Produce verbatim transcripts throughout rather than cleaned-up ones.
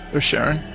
for sharing.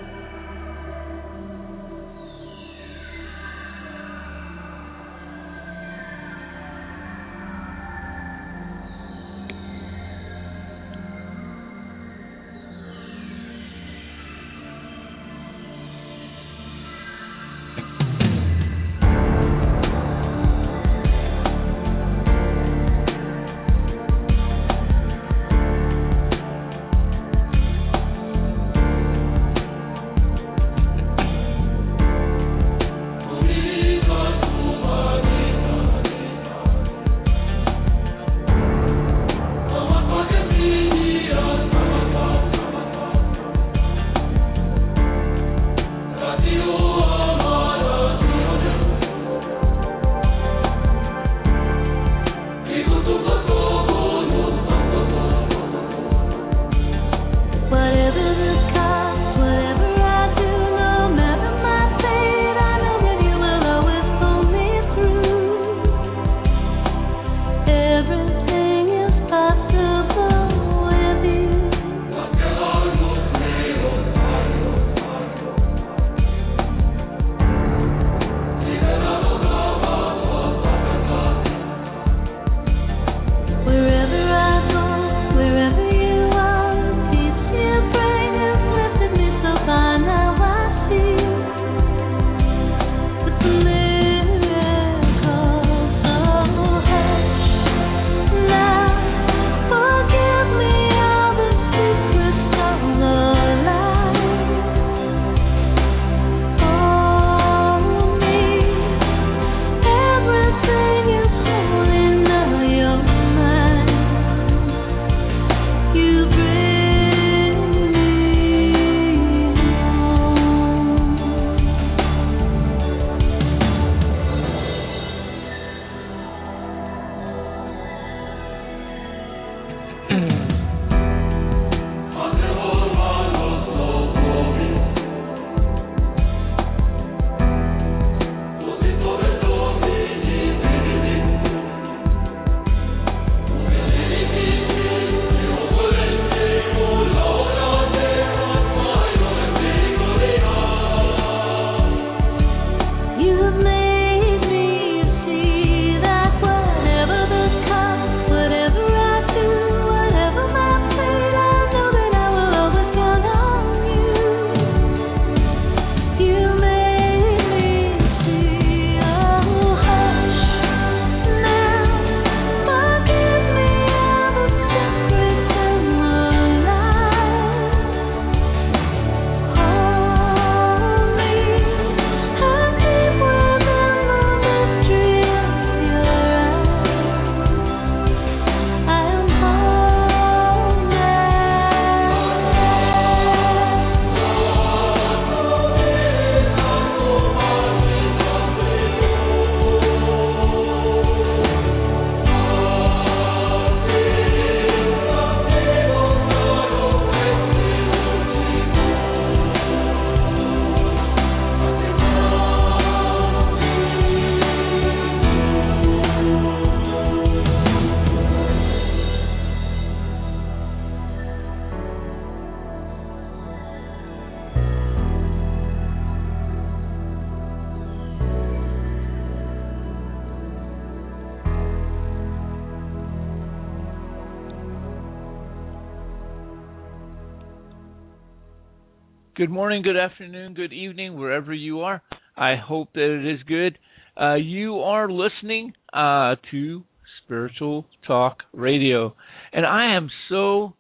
Good morning, good afternoon, good evening, wherever you are. I hope that it is good. Uh, you are listening uh, to Spiritual Talk Radio, and I am so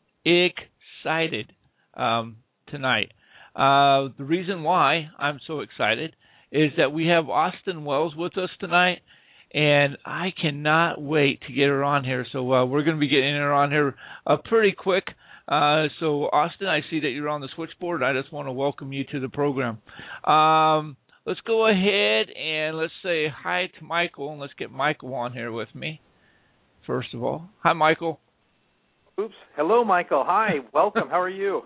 excited um, tonight. Uh, the reason why I'm so excited is that we have Austin Wells with us tonight, and I cannot wait to get her on here. So uh, we're going to be getting her on here uh, pretty quick. Uh, so, Austin, I see that you're on the switchboard. I just want to welcome you to the program. Um, let's go ahead and let's say hi to Michael, and let's get Michael on here with me, first of all. Hi, Michael. Oops. Hello, Michael. Hi. Welcome. How are you?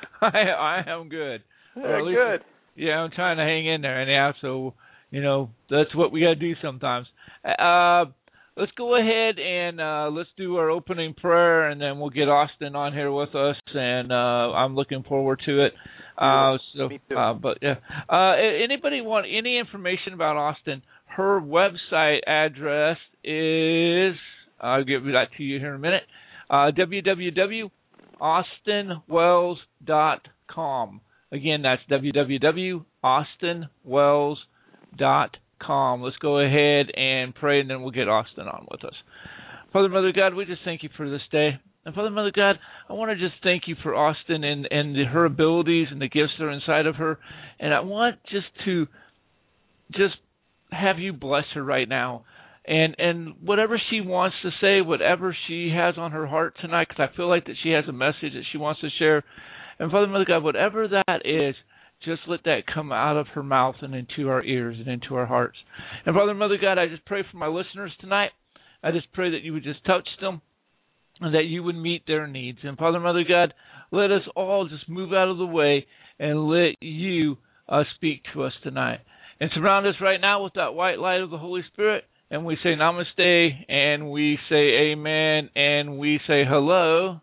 I, I am good. Or least, good. Yeah, I'm trying to hang in there anyhow, so, you know, that's what we got to do sometimes. Uh, let's go ahead and uh, let's do our opening prayer, and then we'll get Austin on here with us, and uh, I'm looking forward to it. Uh, so, Me too. uh, but yeah, uh, anybody want any information about Austin? Her website address is, I'll give that to you here in a minute, uh, w w w dot austin wells dot com. Again, that's w w w dot austin wells dot com. Let's go ahead and pray, and then we'll get Austin on with us. Father, Mother God, we just thank you for this day. And Father, Mother God, I want to just thank you for Austin and, and the, her abilities and the gifts that are inside of her. And I want just to just have you bless her right now. And and whatever she wants to say, whatever she has on her heart tonight, because I feel like that she has a message that she wants to share. And Father, Mother God, whatever that is, just let that come out of her mouth and into our ears and into our hearts. And Father, Mother God, I just pray for my listeners tonight. I just pray that you would just touch them and that you would meet their needs. And Father, Mother God, let us all just move out of the way and let you uh, speak to us tonight. And surround us right now with that white light of the Holy Spirit. And we say namaste, and we say amen, and we say hello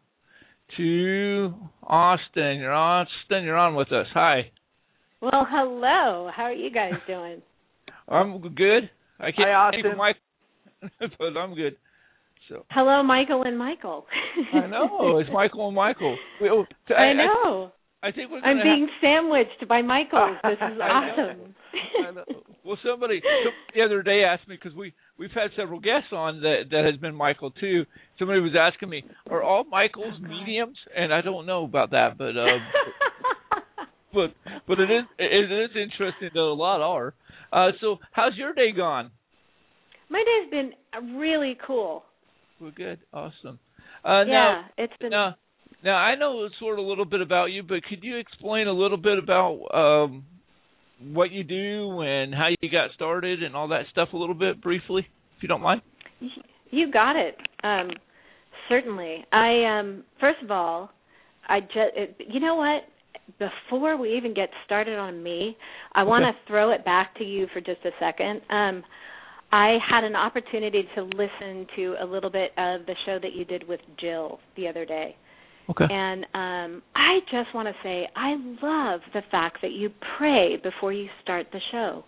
to Austin. You're Austin, you're on with us. Hi. Well, hello. How are you guys doing? I'm good. I can't Hi, Austin. think of Mike, but I'm good. So. Hello, Michael and Michael. I know. It's Michael and Michael. We, oh, I, I know. I, I think we're I'm gonna being have... sandwiched by Michael. This is awesome. I know. Well, somebody, somebody the other day asked me, because we, we've had several guests on that, that has been Michael, too. Somebody was asking me, are all Michaels oh, mediums? And I don't know about that, but uh, but but it is it is interesting that a lot are. Uh, so how's your day gone? My day's been really cool. Well, good. Awesome. Uh, yeah, now, it's been... Now, now, I know sort of a little bit about you, but could you explain a little bit about... Um, what you do and how you got started and all that stuff a little bit briefly, if you don't mind? You got it. Um, certainly. I um, first of all, I just you know what? Before we even get started on me, I okay. want to throw it back to you for just a second. Um, I had an opportunity to listen to a little bit of the show that you did with Jill the other day. Okay. And um, I just want to say I love the fact that you pray before you start the show.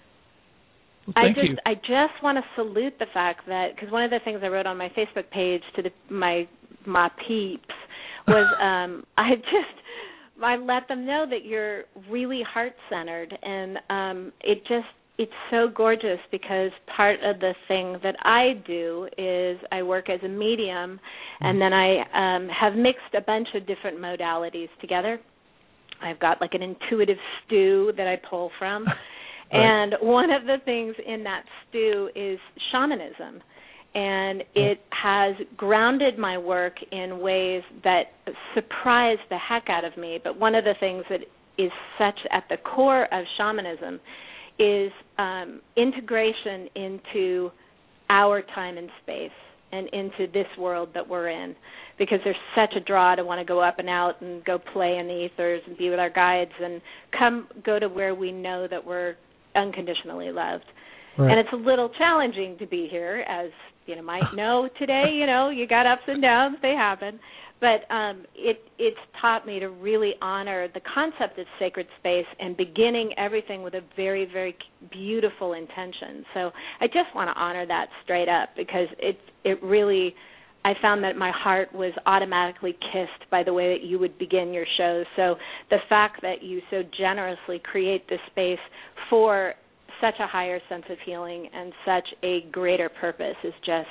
Well, thank I just you. I just want to salute the fact that, because one of the things I wrote on my Facebook page to the, my my peeps was um, I just I let them know that you're really heart centered, and um, it just. It's so gorgeous because part of the thing that I do is I work as a medium, and then I um, have mixed a bunch of different modalities together. I've got like an intuitive stew that I pull from, right. And one of the things in that stew is shamanism, and it has grounded my work in ways that surprise the heck out of me. But one of the things that is such at the core of shamanism is um, integration into our time and space and into this world that we're in, because there's such a draw to want to go up and out and go play in the ethers and be with our guides and come go to where we know that we're unconditionally loved. Right. And it's a little challenging to be here, as you know, might know today, you know, you got ups and downs, they happen. But um, it, it's taught me to really honor the concept of sacred space and beginning everything with a very, very beautiful intention. So I just want to honor that straight up, because it it really, I found that my heart was automatically kissed by the way that you would begin your shows. So the fact that you so generously create this space for such a higher sense of healing and such a greater purpose is just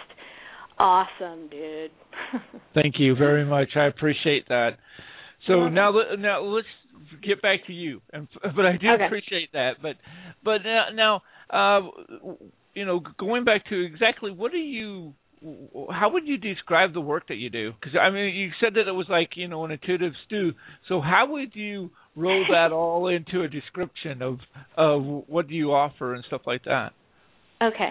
awesome, dude. Thank you very much. I appreciate that. So yeah. now, now let's get back to you. And but I do okay. appreciate that. But but now, now uh, you know, going back to exactly what do you? How would you describe the work that you do? Because I mean, you said that it was like, you know, an intuitive stew. So how would you roll that all into a description of of what do you offer and stuff like that? Okay,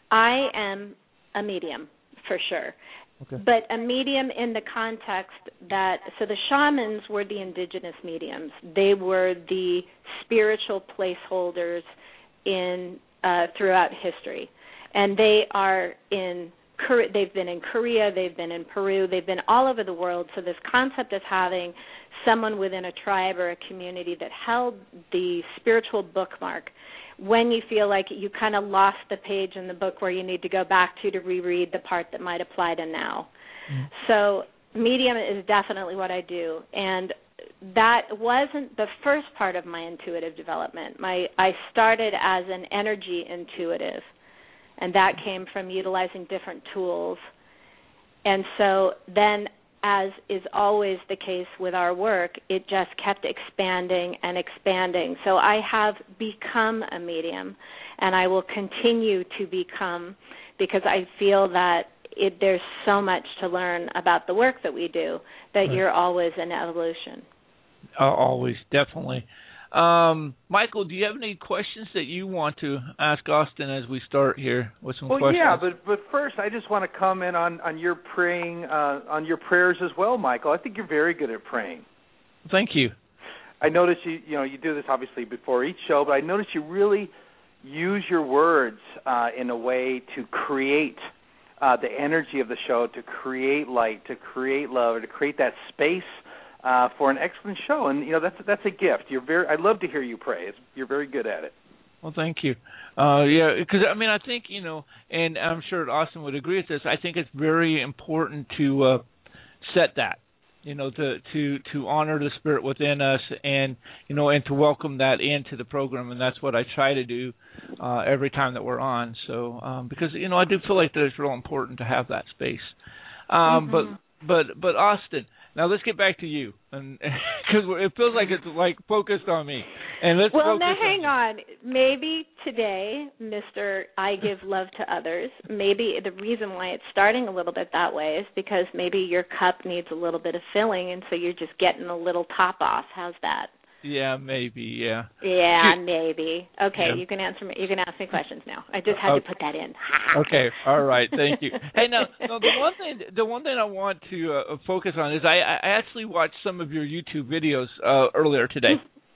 I am a medium for sure. Okay. But a medium in the context that, so the shamans were the indigenous mediums. They were the spiritual placeholders in uh, throughout history. and they are in they've been in Korea, they've been in Peru, they've been all over the world. So this concept of having someone within a tribe or a community that held the spiritual bookmark when you feel like you kind of lost the page in the book where you need to go back to to reread the part that might apply to now. Mm-hmm. So medium is definitely what I do. And that wasn't the first part of my intuitive development. My I started as an energy intuitive, and that came from utilizing different tools. And so then, as is always the case with our work, it just kept expanding and expanding. So I have become a medium, and I will continue to become, because I feel that it, there's so much to learn about the work that we do, that right. You're always in evolution. Uh, always, definitely. Um, Michael, do you have any questions that you want to ask Austin as we start here with some well, questions? Well, yeah, but but first, I just want to comment on on your praying, uh, on your prayers as well, Michael. I think you're very good at praying. Thank you. I noticed you, you know, you do this obviously before each show, but I noticed you really use your words uh, in a way to create uh, the energy of the show, to create light, to create love, or to create that space Uh, for an excellent show, and you know that's that's a gift. You're very. I love to hear you pray. It's, you're very good at it. Well, thank you. Uh, yeah, because I mean, I think you know, and I'm sure Austin would agree with this. I think it's very important to uh, set that, you know, to to to honor the spirit within us, and you know, and to welcome that into the program, and that's what I try to do uh, every time that we're on. So, um, because you know, I do feel like that it's real important to have that space. Um, mm-hmm. But but but Austin. Now let's get back to you, and because it feels like it's like focused on me. And let's well, focus now hang on, on. Maybe today, Mister I give love to others. Maybe the reason why it's starting a little bit that way is because maybe your cup needs a little bit of filling, and so you're just getting a little top off. How's that? Yeah, maybe. Yeah. Yeah, maybe. Okay, yeah. you can answer me. You can ask me questions now. I just had okay. to put that in. Okay. All right. Thank you. Hey, now, no, the one thing, the one thing I want to uh, focus on is I, I actually watched some of your YouTube videos uh, earlier today,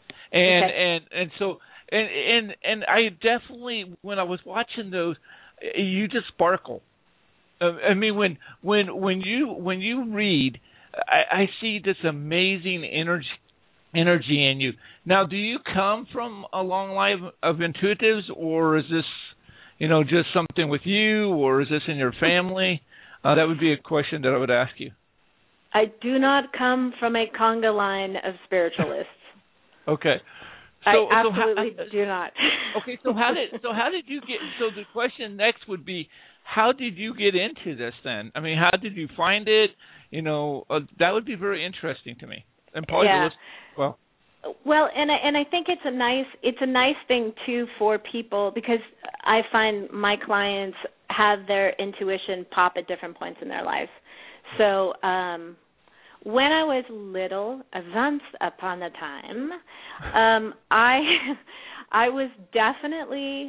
and okay. and and so and and and I definitely, when I was watching those, you just sparkle. Uh, I mean, when when when you when you read, I, I see this amazing energy. energy in you. Now, do you come from a long line of intuitives, or is this, you know, just something with you, or is this in your family? Uh, that would be a question that I would ask you. I do not come from a conga line of spiritualists. Okay. So, I so absolutely how, do not. Okay, so how did so how did you get? So the question next would be, how did you get into this then? I mean, how did you find it? You know, uh, that would be very interesting to me. And probably yeah. well. Well, and I, and I think it's a nice it's a nice thing too for people, because I find my clients have their intuition pop at different points in their lives. So um, when I was little, once upon a time, um, I I was definitely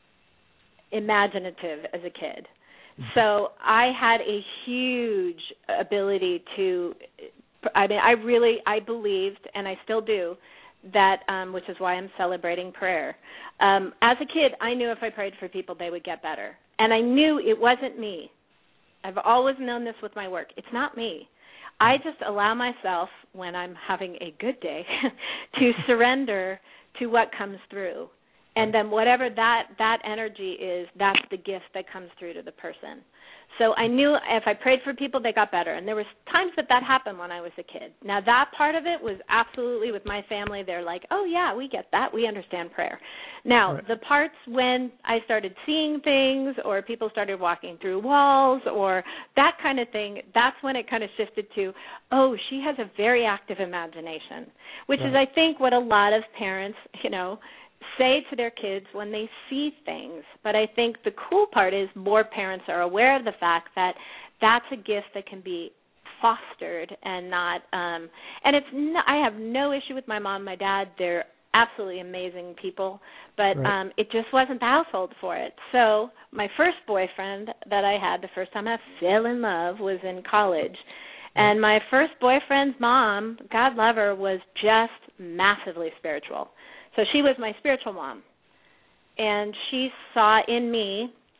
imaginative as a kid. So I had a huge ability to. I mean, I really, I believed, and I still do, that, um, which is why I'm celebrating prayer. Um, as a kid, I knew if I prayed for people, they would get better. And I knew it wasn't me. I've always known this with my work. It's not me. I just allow myself, when I'm having a good day, to surrender to what comes through. And then whatever that, that energy is, that's the gift that comes through to the person. So I knew if I prayed for people, they got better. And there was times that that happened when I was a kid. Now, that part of it was absolutely with my family. They're like, oh, yeah, we get that. We understand prayer. Now, right. The parts when I started seeing things, or people started walking through walls, or that kind of thing, that's when it kind of shifted to, oh, she has a very active imagination, which right. is, I think, what a lot of parents, you know, say to their kids when they see things. But I think the cool part is more parents are aware of the fact that that's a gift that can be fostered and not um and it's no, I have no issue with my mom and my dad. They're absolutely amazing people, but right. um it just wasn't the household for it. So my first boyfriend that I had, the first time I fell in love, was in college. And my first boyfriend's mom, God love her, was just massively spiritual. So she was my spiritual mom, and she saw in me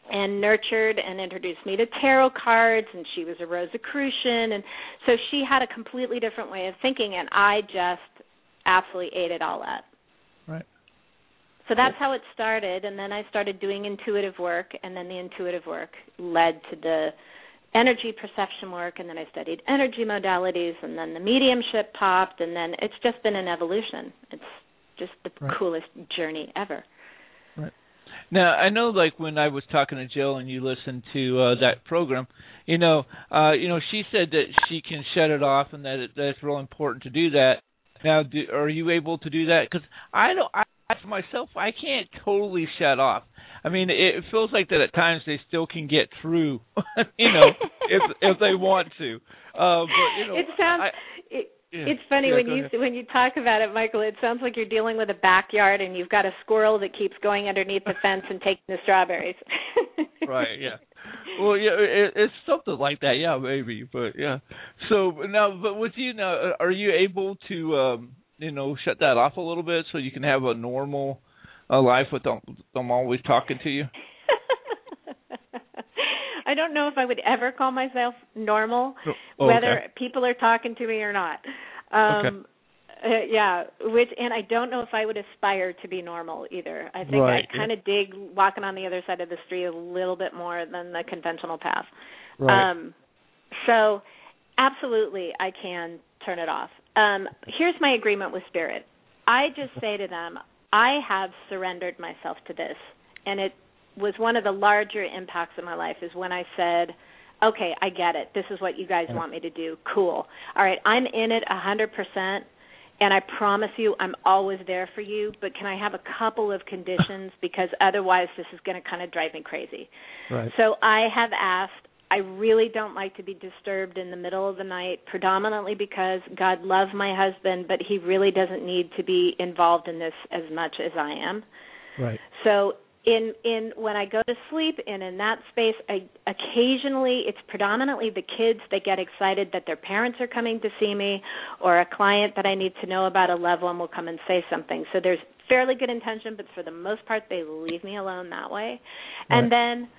and nurtured and introduced me to tarot cards, and she was a Rosicrucian, and so she had a completely different way of thinking, and I just absolutely ate it all up. Right. So that's how it started, and then I started doing intuitive work, and then the intuitive work led to the energy perception work, and then I studied energy modalities, and then the mediumship popped, and then it's just been an evolution. It's just the right. coolest journey ever. Right. Now, I know, like, when I was talking to Jill and you listened to uh, that program, you know, uh, you know, she said that she can shut it off and that, it, that it's real important to do that. Now, do, are you able to do that? Because I don't, I, for myself, I can't totally shut off. I mean, it feels like that at times they still can get through, you know, if if they want to. Uh, but you know, it sounds. I, it, yeah, it's funny yeah, when you ahead. when you talk about it, Michael. It sounds like you're dealing with a backyard and you've got a squirrel that keeps going underneath the fence and taking the strawberries. Right. Yeah. Well, yeah, it, it's something like that. Yeah, maybe. But yeah. So now, but with you now, are you able to, um, you know, shut that off a little bit so you can have a normal uh, life without them always talking to you? I don't know if I would ever call myself normal, oh, whether okay. people are talking to me or not. Um, okay. Uh, yeah, which and I don't know if I would aspire to be normal either. I think right. I kind of yeah. dig walking on the other side of the street a little bit more than the conventional path. Right. Um, so, absolutely, I can turn it off. Um, here's my agreement with Spirit. I just say to them, I have surrendered myself to this, and it was one of the larger impacts of my life is when I said, okay, I get it. This is what you guys want me to do. Cool. All right, I'm in it one hundred percent, and I promise you I'm always there for you, but can I have a couple of conditions because otherwise this is going to kind of drive me crazy. Right. So I have asked, I really don't like to be disturbed in the middle of the night, predominantly because God loves my husband, but he really doesn't need to be involved in this as much as I am. Right. So In in when I go to sleep and in that space, I occasionally it's predominantly the kids that get excited that their parents are coming to see me, or a client that I need to know about a loved one will come and say something. So there's fairly good intention, but for the most part, they leave me alone that way. Right. And then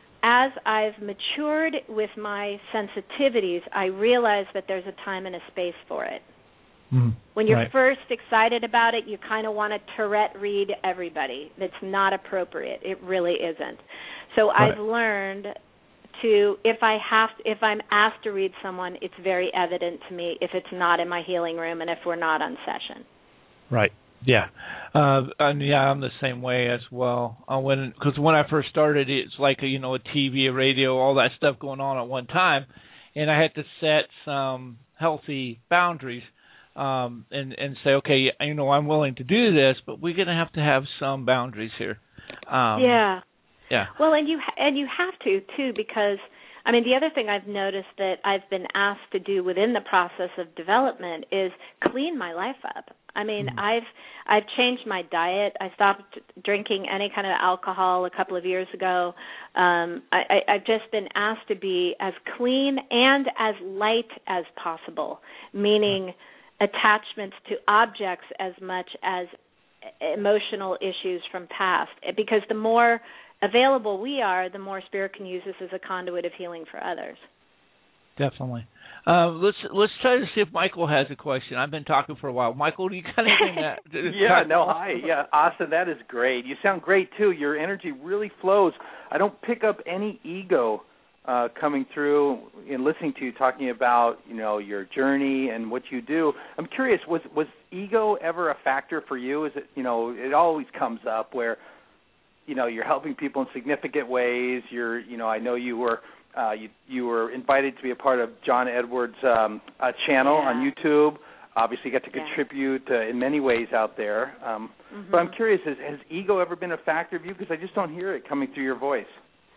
as I've matured with my sensitivities, I realize that there's a time and a space for it. Mm, when you're right. first excited about it, you kind of want to Tourette read everybody. That's not appropriate. It really isn't. So right. I've learned to, if I have, to, if I'm asked to read someone, it's very evident to me if it's not in my healing room and if we're not on session. Right. Yeah. Uh, and yeah, I'm the same way as well. Uh, when because when I first started, it's like a, you know a T V, a radio, all that stuff going on at one time, and I had to set some healthy boundaries. Um, and, and say, okay, you know, I'm willing to do this, but we're going to have to have some boundaries here. Um, yeah. Yeah. Well, and you and you have to, too, because, I mean, the other thing I've noticed that I've been asked to do within the process of development is clean my life up. I mean, mm-hmm. I've I've changed my diet. I stopped drinking any kind of alcohol a couple of years ago. Um, I, I, I've just been asked to be as clean and as light as possible, meaning attachments to objects as much as emotional issues from past. Because the more available we are, the more Spirit can use us as a conduit of healing for others. Definitely. Uh, let's let's try to see if Michael has a question. I've been talking for a while. Michael, do you got anything that? yeah, no, hi. Yeah, Austin, that is great. You sound great, too. Your energy really flows. I don't pick up any ego Uh, coming through and listening to you talking about, you know, your journey and what you do. I'm curious, was was ego ever a factor for you? Is it, you know, it always comes up where, you know, you're helping people in significant ways. You're, you know, I know you were uh, you you were invited to be a part of John Edwards' um, uh, channel yeah. on YouTube. Obviously, got to yeah. contribute uh, in many ways out there. Um, mm-hmm. But I'm curious, has, has ego ever been a factor of you? Because I just don't hear it coming through your voice.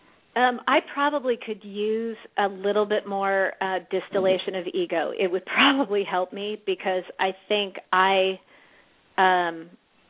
Um, I probably could use a little bit more uh, distillation of ego. It would probably help me because I think I, um,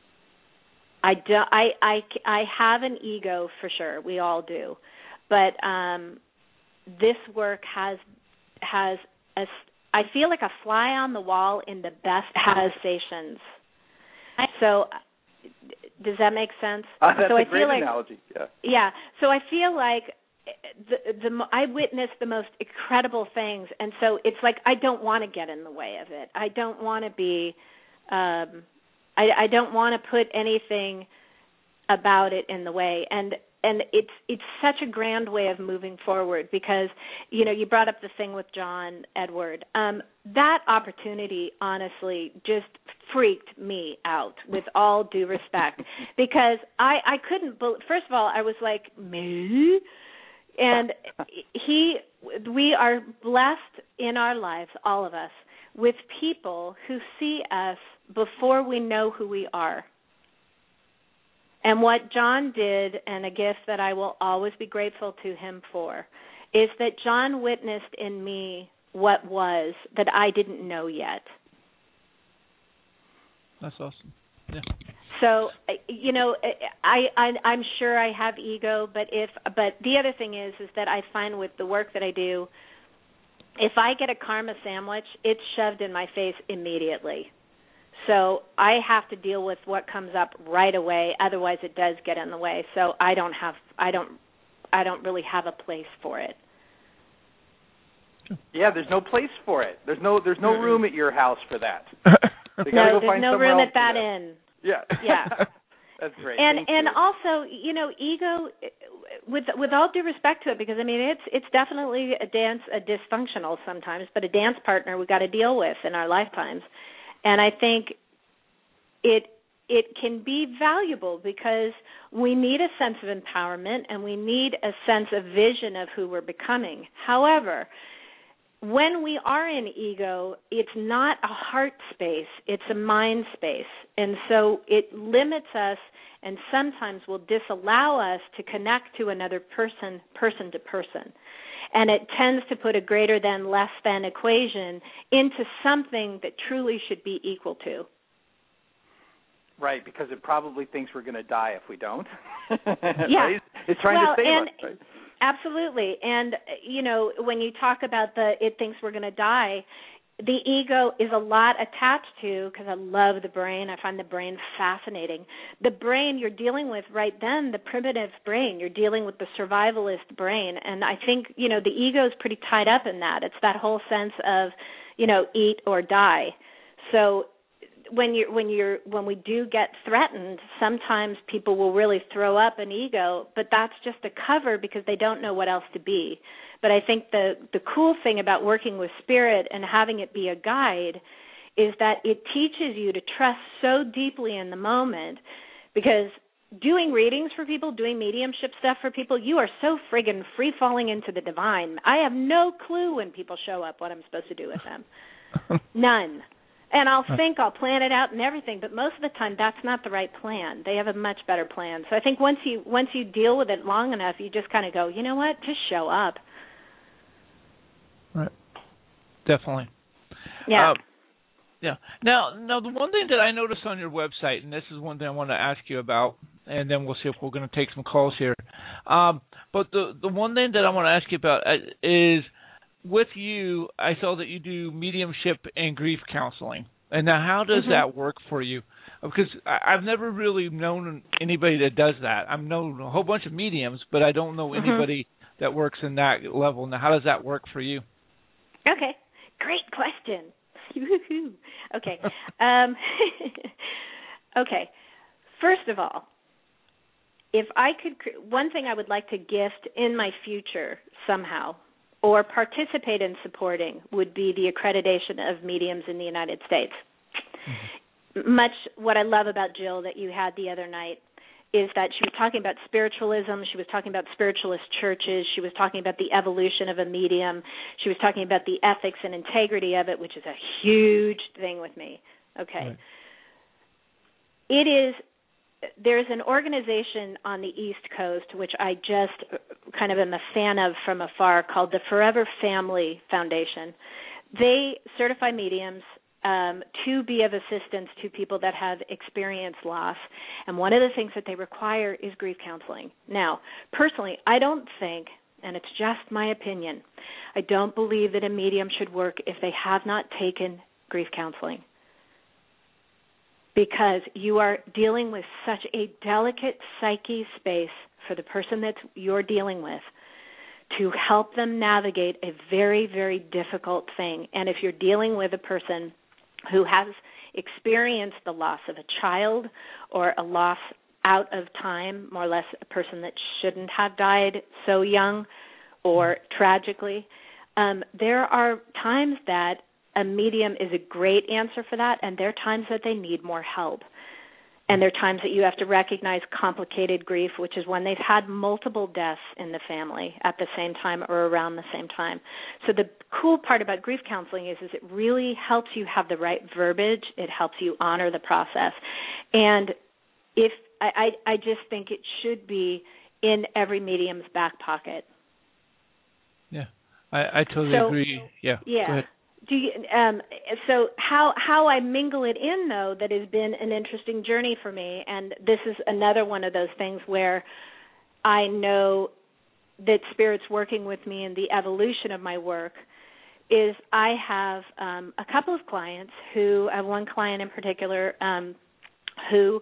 I do, I, I, I have an ego for sure. We all do, but um, this work has has a, I feel like a fly on the wall in the best conversations. So Does that make sense? Uh, that's so a I great feel like, analogy. Yeah. Yeah. So I feel like the, the I witnessed the most incredible things, and so it's like I don't want to get in the way of it. I don't want to be. Um, I, I don't want to put anything about it in the way, and and it's it's such a grand way of moving forward because you know you brought up the thing with John Edward. Um, that opportunity, honestly, just freaked me out. With all due respect, because I I couldn't. First of all, I was like, me. And he, we are blessed in our lives, all of us, with people who see us before we know who we are. And what John did, and a gift that I will always be grateful to him for, is that John witnessed in me what was that I didn't know yet. That's awesome. Yeah. So, you know, I, I I'm sure I have ego, but if but the other thing is is that I find with the work that I do, if I get a karma sandwich, it's shoved in my face immediately. So I have to deal with what comes up right away. Otherwise, it does get in the way. So I don't have I don't I don't really have a place for it. Yeah, there's no place for it. There's no there's no room at your house for that. You no, go there's find no room else at that that. inn. Yeah. Yeah. That's great. And Thank and you. also, you know, ego, with with all due respect to it, because I mean it's it's definitely a dance a dysfunctional sometimes, but a dance partner we got to deal with in our lifetimes, and I think it it can be valuable because we need a sense of empowerment and we need a sense of vision of who we're becoming. However, when we are in ego, it's not a heart space, it's a mind space. And so it limits us and sometimes will disallow us to connect to another person, person to person. And it tends to put a greater than, less than equation into something that truly should be equal to. Right, because it probably thinks we're going to die if we don't. Yeah. Right? It's trying well, to save and, us, right? Absolutely. And, you know, when you talk about the it thinks we're going to die, the ego is a lot attached to, because I love the brain. I find the brain fascinating. The brain you're dealing with right then, the primitive brain, you're dealing with the survivalist brain. And I think, you know, the ego is pretty tied up in that. It's that whole sense of, you know, eat or die. So when you're when you're when we do get threatened, sometimes people will really throw up an ego, but that's just a cover because they don't know what else to be. But I think the the cool thing about working with spirit and having it be a guide is that it teaches you to trust so deeply in the moment, because doing readings for people, doing mediumship stuff for people, you are so friggin' free falling into the divine. I have no clue when people show up what I'm supposed to do with them. None. And I'll think, I'll plan it out and everything, but most of the time that's not the right plan. They have a much better plan. So I think once you once you deal with it long enough, you just kind of go, you know what, just show up. Right. Definitely. Yeah. Uh, yeah. Now, now the one thing that I noticed on your website, and this is one thing I want to ask you about, and then we'll see if we're going to take some calls here. Um, but the the one thing that I want to ask you about is, with you, I saw that you do mediumship and grief counseling. And now how does mm-hmm. that work for you? Because I, I've never really known anybody that does that. I've known a whole bunch of mediums, but I don't know mm-hmm. anybody that works in that level. Now, how does that work for you? Okay. Great question. Okay. Um, okay. First of all, if I could, one thing I would like to gift in my future somehow, or participate in supporting, would be the accreditation of mediums in the United States. Mm-hmm. Much what I love about Jill that you had the other night is that she was talking about spiritualism, she was talking about spiritualist churches, she was talking about the evolution of a medium, she was talking about the ethics and integrity of it, which is a huge thing with me. Okay. Right. It is There's an organization on the East Coast, which I just kind of am a fan of from afar, called the Forever Family Foundation. They certify mediums um, to be of assistance to people that have experienced loss. And one of the things that they require is grief counseling. Now, personally, I don't think, and it's just my opinion, I don't believe that a medium should work if they have not taken grief counseling. because you are dealing with such a delicate psyche space for the person that you're dealing with to help them navigate a very, very difficult thing. And if you're dealing with a person who has experienced the loss of a child or a loss out of time, more or less a person that shouldn't have died so young or tragically, um, there are times that a medium is a great answer for that, and there are times that they need more help. And there are times that you have to recognize complicated grief, which is when they've had multiple deaths in the family at the same time or around the same time. So the cool part about grief counseling is, is it really helps you have the right verbiage. It helps you honor the process. And if I, I, I just think it should be in every medium's back pocket. Yeah, I, I totally so, agree. Yeah, yeah. Go ahead. Do you, um, so how how I mingle it in, though, that has been an interesting journey for me, and this is another one of those things where I know that Spirit's working with me in the evolution of my work, is I have um, a couple of clients who, I have one client in particular um, who,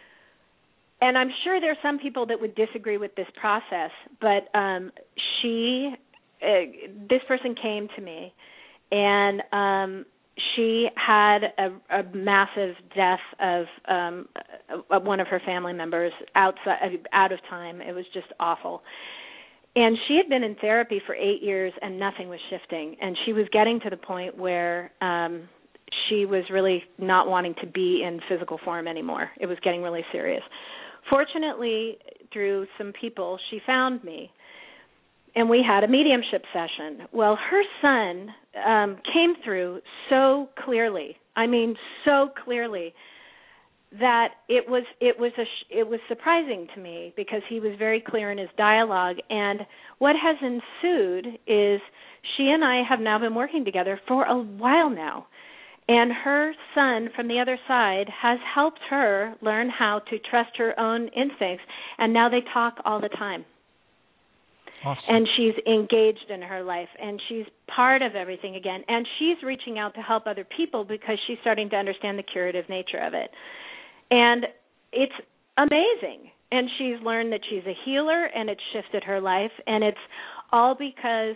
and I'm sure there are some people that would disagree with this process, but um, she, uh, this person came to me, and um, she had a, a massive death of um, one of her family members outside, out of time. It was just awful. And she had been in therapy for eight years, and nothing was shifting. And she was getting to the point where um, she was really not wanting to be in physical form anymore. It was getting really serious. Fortunately, through some people, she found me. And we had a mediumship session. Well, her son um, came through so clearly. I mean, so clearly that it was it was a it was surprising to me because he was very clear in his dialogue. And what has ensued is she and I have now been working together for a while now. And her son from the other side has helped her learn how to trust her own instincts. And now they talk all the time. Awesome. And she's engaged in her life, and she's part of everything again. And she's reaching out to help other people because she's starting to understand the curative nature of it. And it's amazing. And she's learned that she's a healer, and it's shifted her life. And it's all because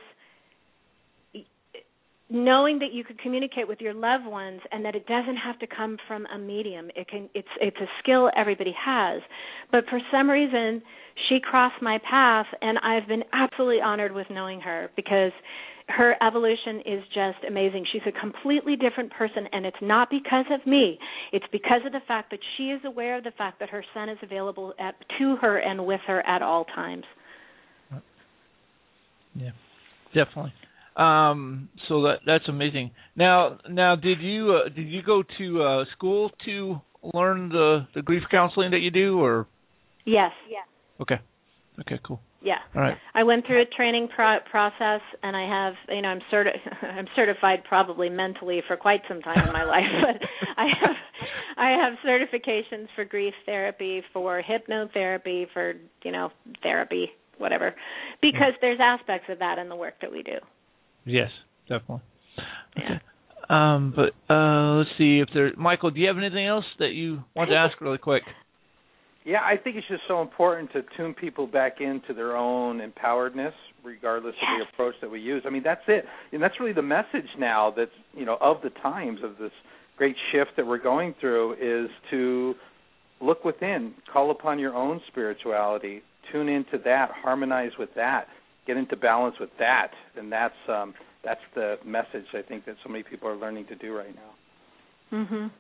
knowing that you could communicate with your loved ones and that it doesn't have to come from a medium. It can it's it's a skill everybody has. But for some reason she crossed my path, and I've been absolutely honored with knowing her because her evolution is just amazing. She's a completely different person, and it's not because of me. It's because of the fact that she is aware of the fact that her son is available at, to her and with her at all times. Yeah, definitely. Um, so that that's amazing. Now, now, did you uh, did you go to uh, school to learn the, the grief counseling that you do, or? Yes. Yeah. Okay. Okay. Cool. Yeah. All right. I went through a training pro- process, and I have, you know, I'm certi- I'm certified probably mentally for quite some time in my life, but I have I have certifications for grief therapy, for hypnotherapy, for, you know, therapy, whatever, because there's aspects of that in the work that we do. Yes, definitely. Okay. Yeah. Um, but uh, let's see if there. Michael, do you have anything else that you want to ask really quick? Yeah, I think it's just so important to tune people back into their own empoweredness, regardless yes. of the approach that we use. I mean, that's it, and that's really the message now. That's, you know, of the times of this great shift that we're going through, is to look within, call upon your own spirituality, tune into that, harmonize with that. Get into balance with that, and that's um, that's the message I think that so many people are learning to do right now. Mhm.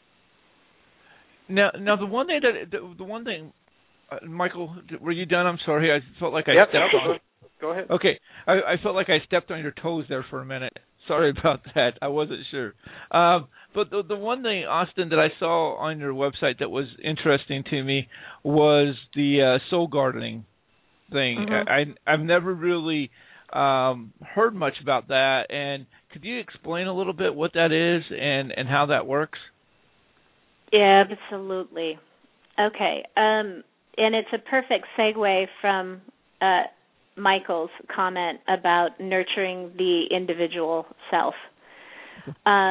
Now, now the one thing that the, the one thing, uh, Michael, were you done? I'm sorry, I felt like I yep, stepped no, on. Go ahead. Okay, I, I felt like I stepped on your toes there for a minute. Sorry about that. I wasn't sure. Um, but the, the one thing, Austin, that I saw on your website that was interesting to me was the uh, soul gardening thing. Mm-hmm. I, I've never really um, heard much about that, and could you explain a little bit what that is and, and how that works? Yeah, absolutely. Okay, um, and it's a perfect segue from uh, Michael's comment about nurturing the individual self. Um,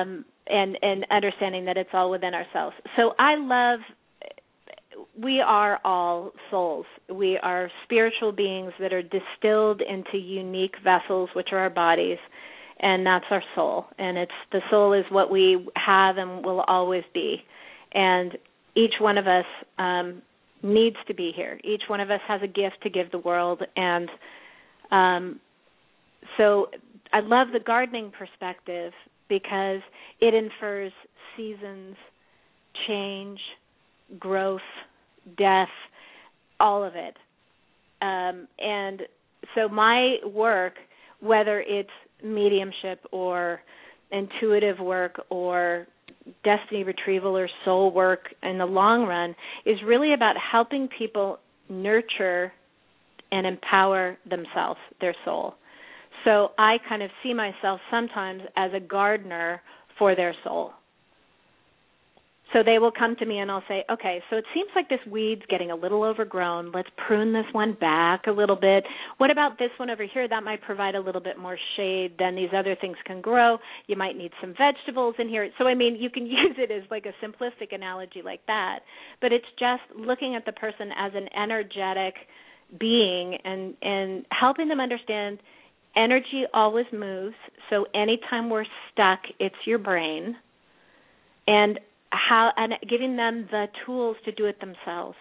and and understanding that it's all within ourselves. So I love. We are all souls. We are spiritual beings that are distilled into unique vessels, which are our bodies, and that's our soul. And it's the soul is what we have and will always be. And each one of us um, needs to be here. Each one of us has a gift to give the world. And um, so I love the gardening perspective because it infers seasons, change, growth, death, all of it. Um, and so my work, whether it's mediumship or intuitive work or destiny retrieval or soul work in the long run, is really about helping people nurture and empower themselves, their soul. So I kind of see myself sometimes as a gardener for their soul. So they will come to me and I'll say, okay, so it seems like this weed's getting a little overgrown. Let's prune this one back a little bit. What about this one over here? That might provide a little bit more shade. Then these other things can grow. You might need some vegetables in here. So, I mean, you can use it as like a simplistic analogy like that. But it's just looking at the person as an energetic being and, and helping them understand energy always moves. So anytime we're stuck, it's your brain. And how and giving them the tools to do it themselves.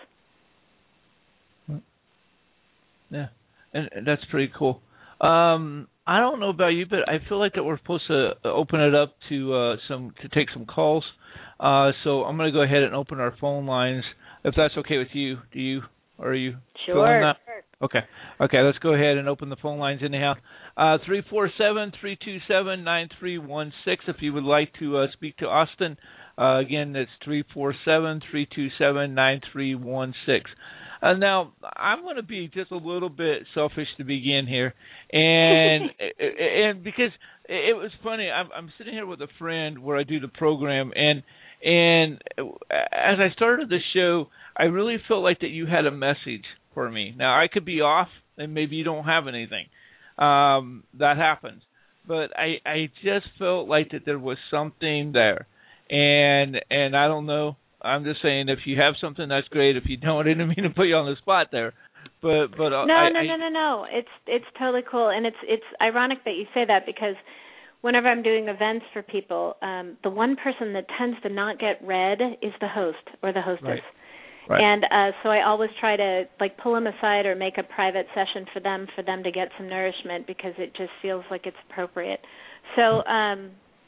Yeah, and that's pretty cool. Um, I don't know about you, but I feel like that we're supposed to open it up to uh, some to take some calls. Uh, so I'm going to go ahead and open our phone lines, if that's okay with you. Do you or are you sure? Feeling that? Okay. Okay, let's go ahead and open the phone lines anyhow. Uh, three four seven, three two seven, nine three one six if you would like to uh, speak to Austin. Uh, again, that's three four seven, three two seven, nine three one six. Uh, now, I'm going to be just a little bit selfish to begin here, and and because it was funny, I'm, I'm sitting here with a friend where I do the program, and and as I started the show, I really felt like that you had a message for me. Now, I could be off, and maybe you don't have anything. Um, that happens. But I, I just felt like that there was something there. And and I don't know. I'm just saying, if you have something, that's great. If you don't, I didn't mean to put you on the spot there. But but uh, no, I, no, I, no, no, no. It's it's totally cool, and it's it's ironic that you say that because whenever I'm doing events for people, um, the one person that tends to not get read is the host or the hostess. Right. Right. And uh, so I always try to like pull them aside or make a private session for them for them to get some nourishment because it just feels like it's appropriate. So. Um,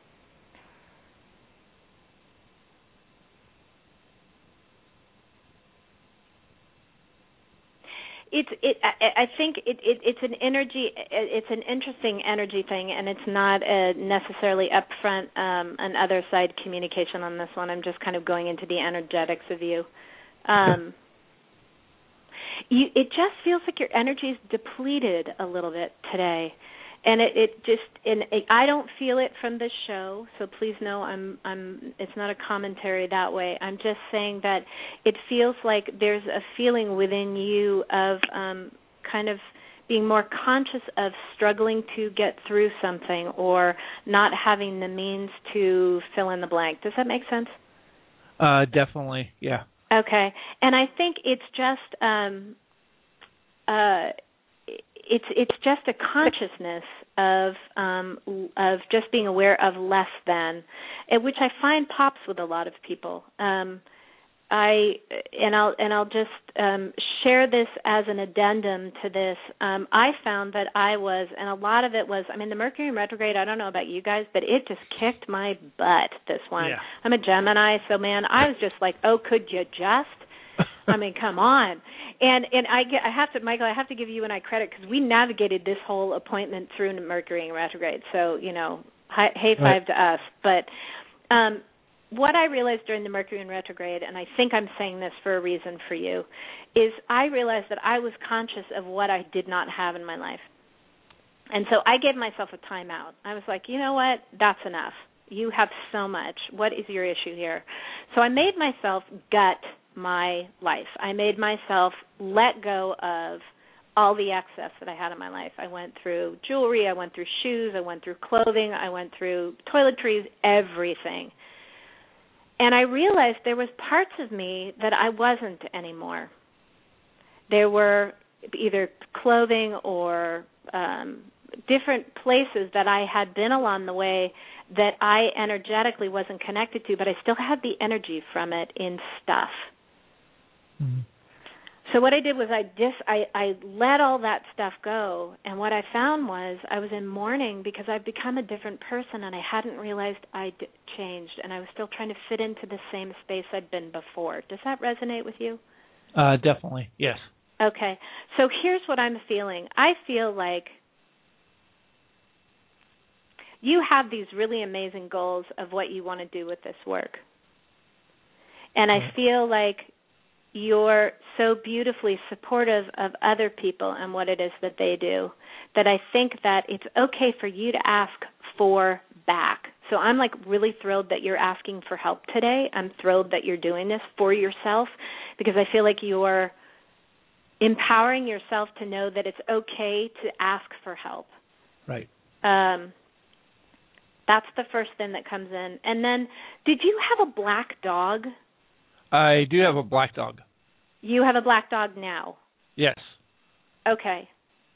It's it. I, I think it, it. It's an energy. It's an interesting energy thing, and it's not a necessarily upfront um, and other side communication on this one. I'm just kind of going into the energetics of you. Um, you. It just feels like your energy is depleted a little bit today, and it, it just. And it, I don't feel it from this show, so please know I'm. I'm. It's not a commentary that way. I'm just saying that it feels like there's a feeling within you of um, kind of being more conscious of struggling to get through something or not having the means to fill in the blank. Does that make sense? Uh, definitely, yeah. Okay, and I think it's just. Um, uh, It's it's just a consciousness of um, of just being aware of less than, which I find pops with a lot of people. Um, I and I'll and I'll just um, share this as an addendum to this. Um, I found that I was, and a lot of it was. I mean, the Mercury in retrograde. I don't know about you guys, but it just kicked my butt. This one. Yeah. I'm a Gemini, so man, I was just like, oh, could you just? I mean, come on. And and I get, I have to, Michael, I have to give you and I credit because we navigated this whole appointment through Mercury in retrograde. So, you know, hi, hey five right. to us. But um, what I realized during the Mercury in retrograde, and I think I'm saying this for a reason for you, is I realized that I was conscious of what I did not have in my life. And so I gave myself a timeout. I was like, you know what, that's enough. You have so much. What is your issue here? So I made myself gut my life. I made myself let go of all the excess that I had in my life. I went through jewelry, I went through shoes, I went through clothing, I went through toiletries, everything. And I realized there was parts of me that I wasn't anymore. There were either clothing or um, different places that I had been along the way that I energetically wasn't connected to, but I still had the energy from it in stuff. Mm-hmm. So what I did was I just I, I let all that stuff go, and what I found was I was in mourning because I've become a different person, and I hadn't realized I'd changed, and I was still trying to fit into the same space I'd been before. Does that resonate with you? Uh, definitely, yes. Okay, so here's what I'm feeling. I feel like you have these really amazing goals of what you want to do with this work, and I feel like you're so beautifully supportive of other people and what it is that they do, that I think that it's okay for you to ask for back. So I'm like really thrilled that you're asking for help today. I'm thrilled that you're doing this for yourself because I feel like you're empowering yourself to know that it's okay to ask for help. Right. Um, that's the first thing that comes in. And then, did you have a black dog? I do have a black dog. You have a black dog now? Yes. Okay.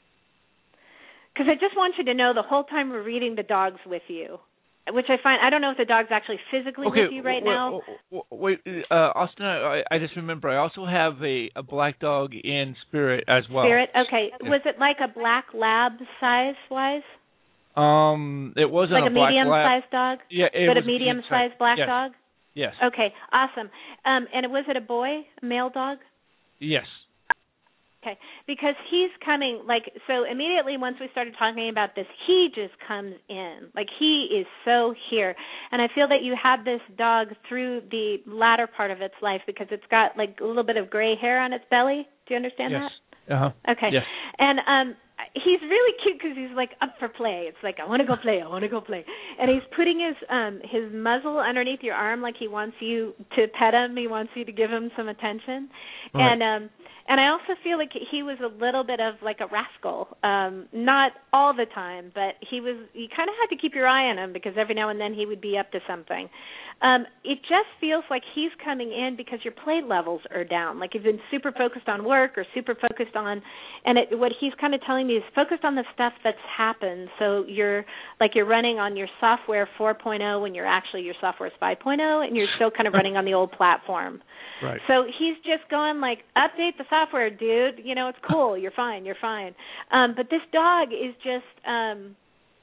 Because I just want you to know the whole time we're reading the dog's with you, which I find, I don't know if the dog's actually physically okay, with you right wait, now. Wait, uh, Austin, I, I just remember I also have a, a black dog in spirit as well. Spirit? Okay. Yeah. Was it like a black lab size-wise? Um, it wasn't like a, a black medium-sized lab. dog? Yeah, it but was a medium-sized black yes. dog? Yes. Okay, awesome. Um, and was it a boy, a male dog? Yes. Okay, because he's coming, like, so immediately once we started talking about this, he just comes in. Like, he is so here. And I feel that you had this dog through the latter part of its life because it's got, like, a little bit of gray hair on its belly. Do you understand yes. that? Uh-huh. Okay. Yes. And um, he's really cute because he's, like, up for play. It's like, I want to go play, I want to go play. And he's putting his um, his muzzle underneath your arm like he wants you to pet him. He wants you to give him some attention. Right. And um, and I also feel like he was a little bit of like a rascal. Um, not all the time, but he was. You kind of had to keep your eye on him because every now and then he would be up to something. Um, it just feels like he's coming in because your play levels are down. Like you've been super focused on work or super focused on, and it, what he's kind of telling me is focused on the stuff that's happened. So you're like you're running on your software four point oh when you're actually your software is five point oh, and you're still kind of running on the old platform. Right. So he's just going like, update the software, dude. You know, it's cool. You're fine. You're fine. Um, but this dog is just, um,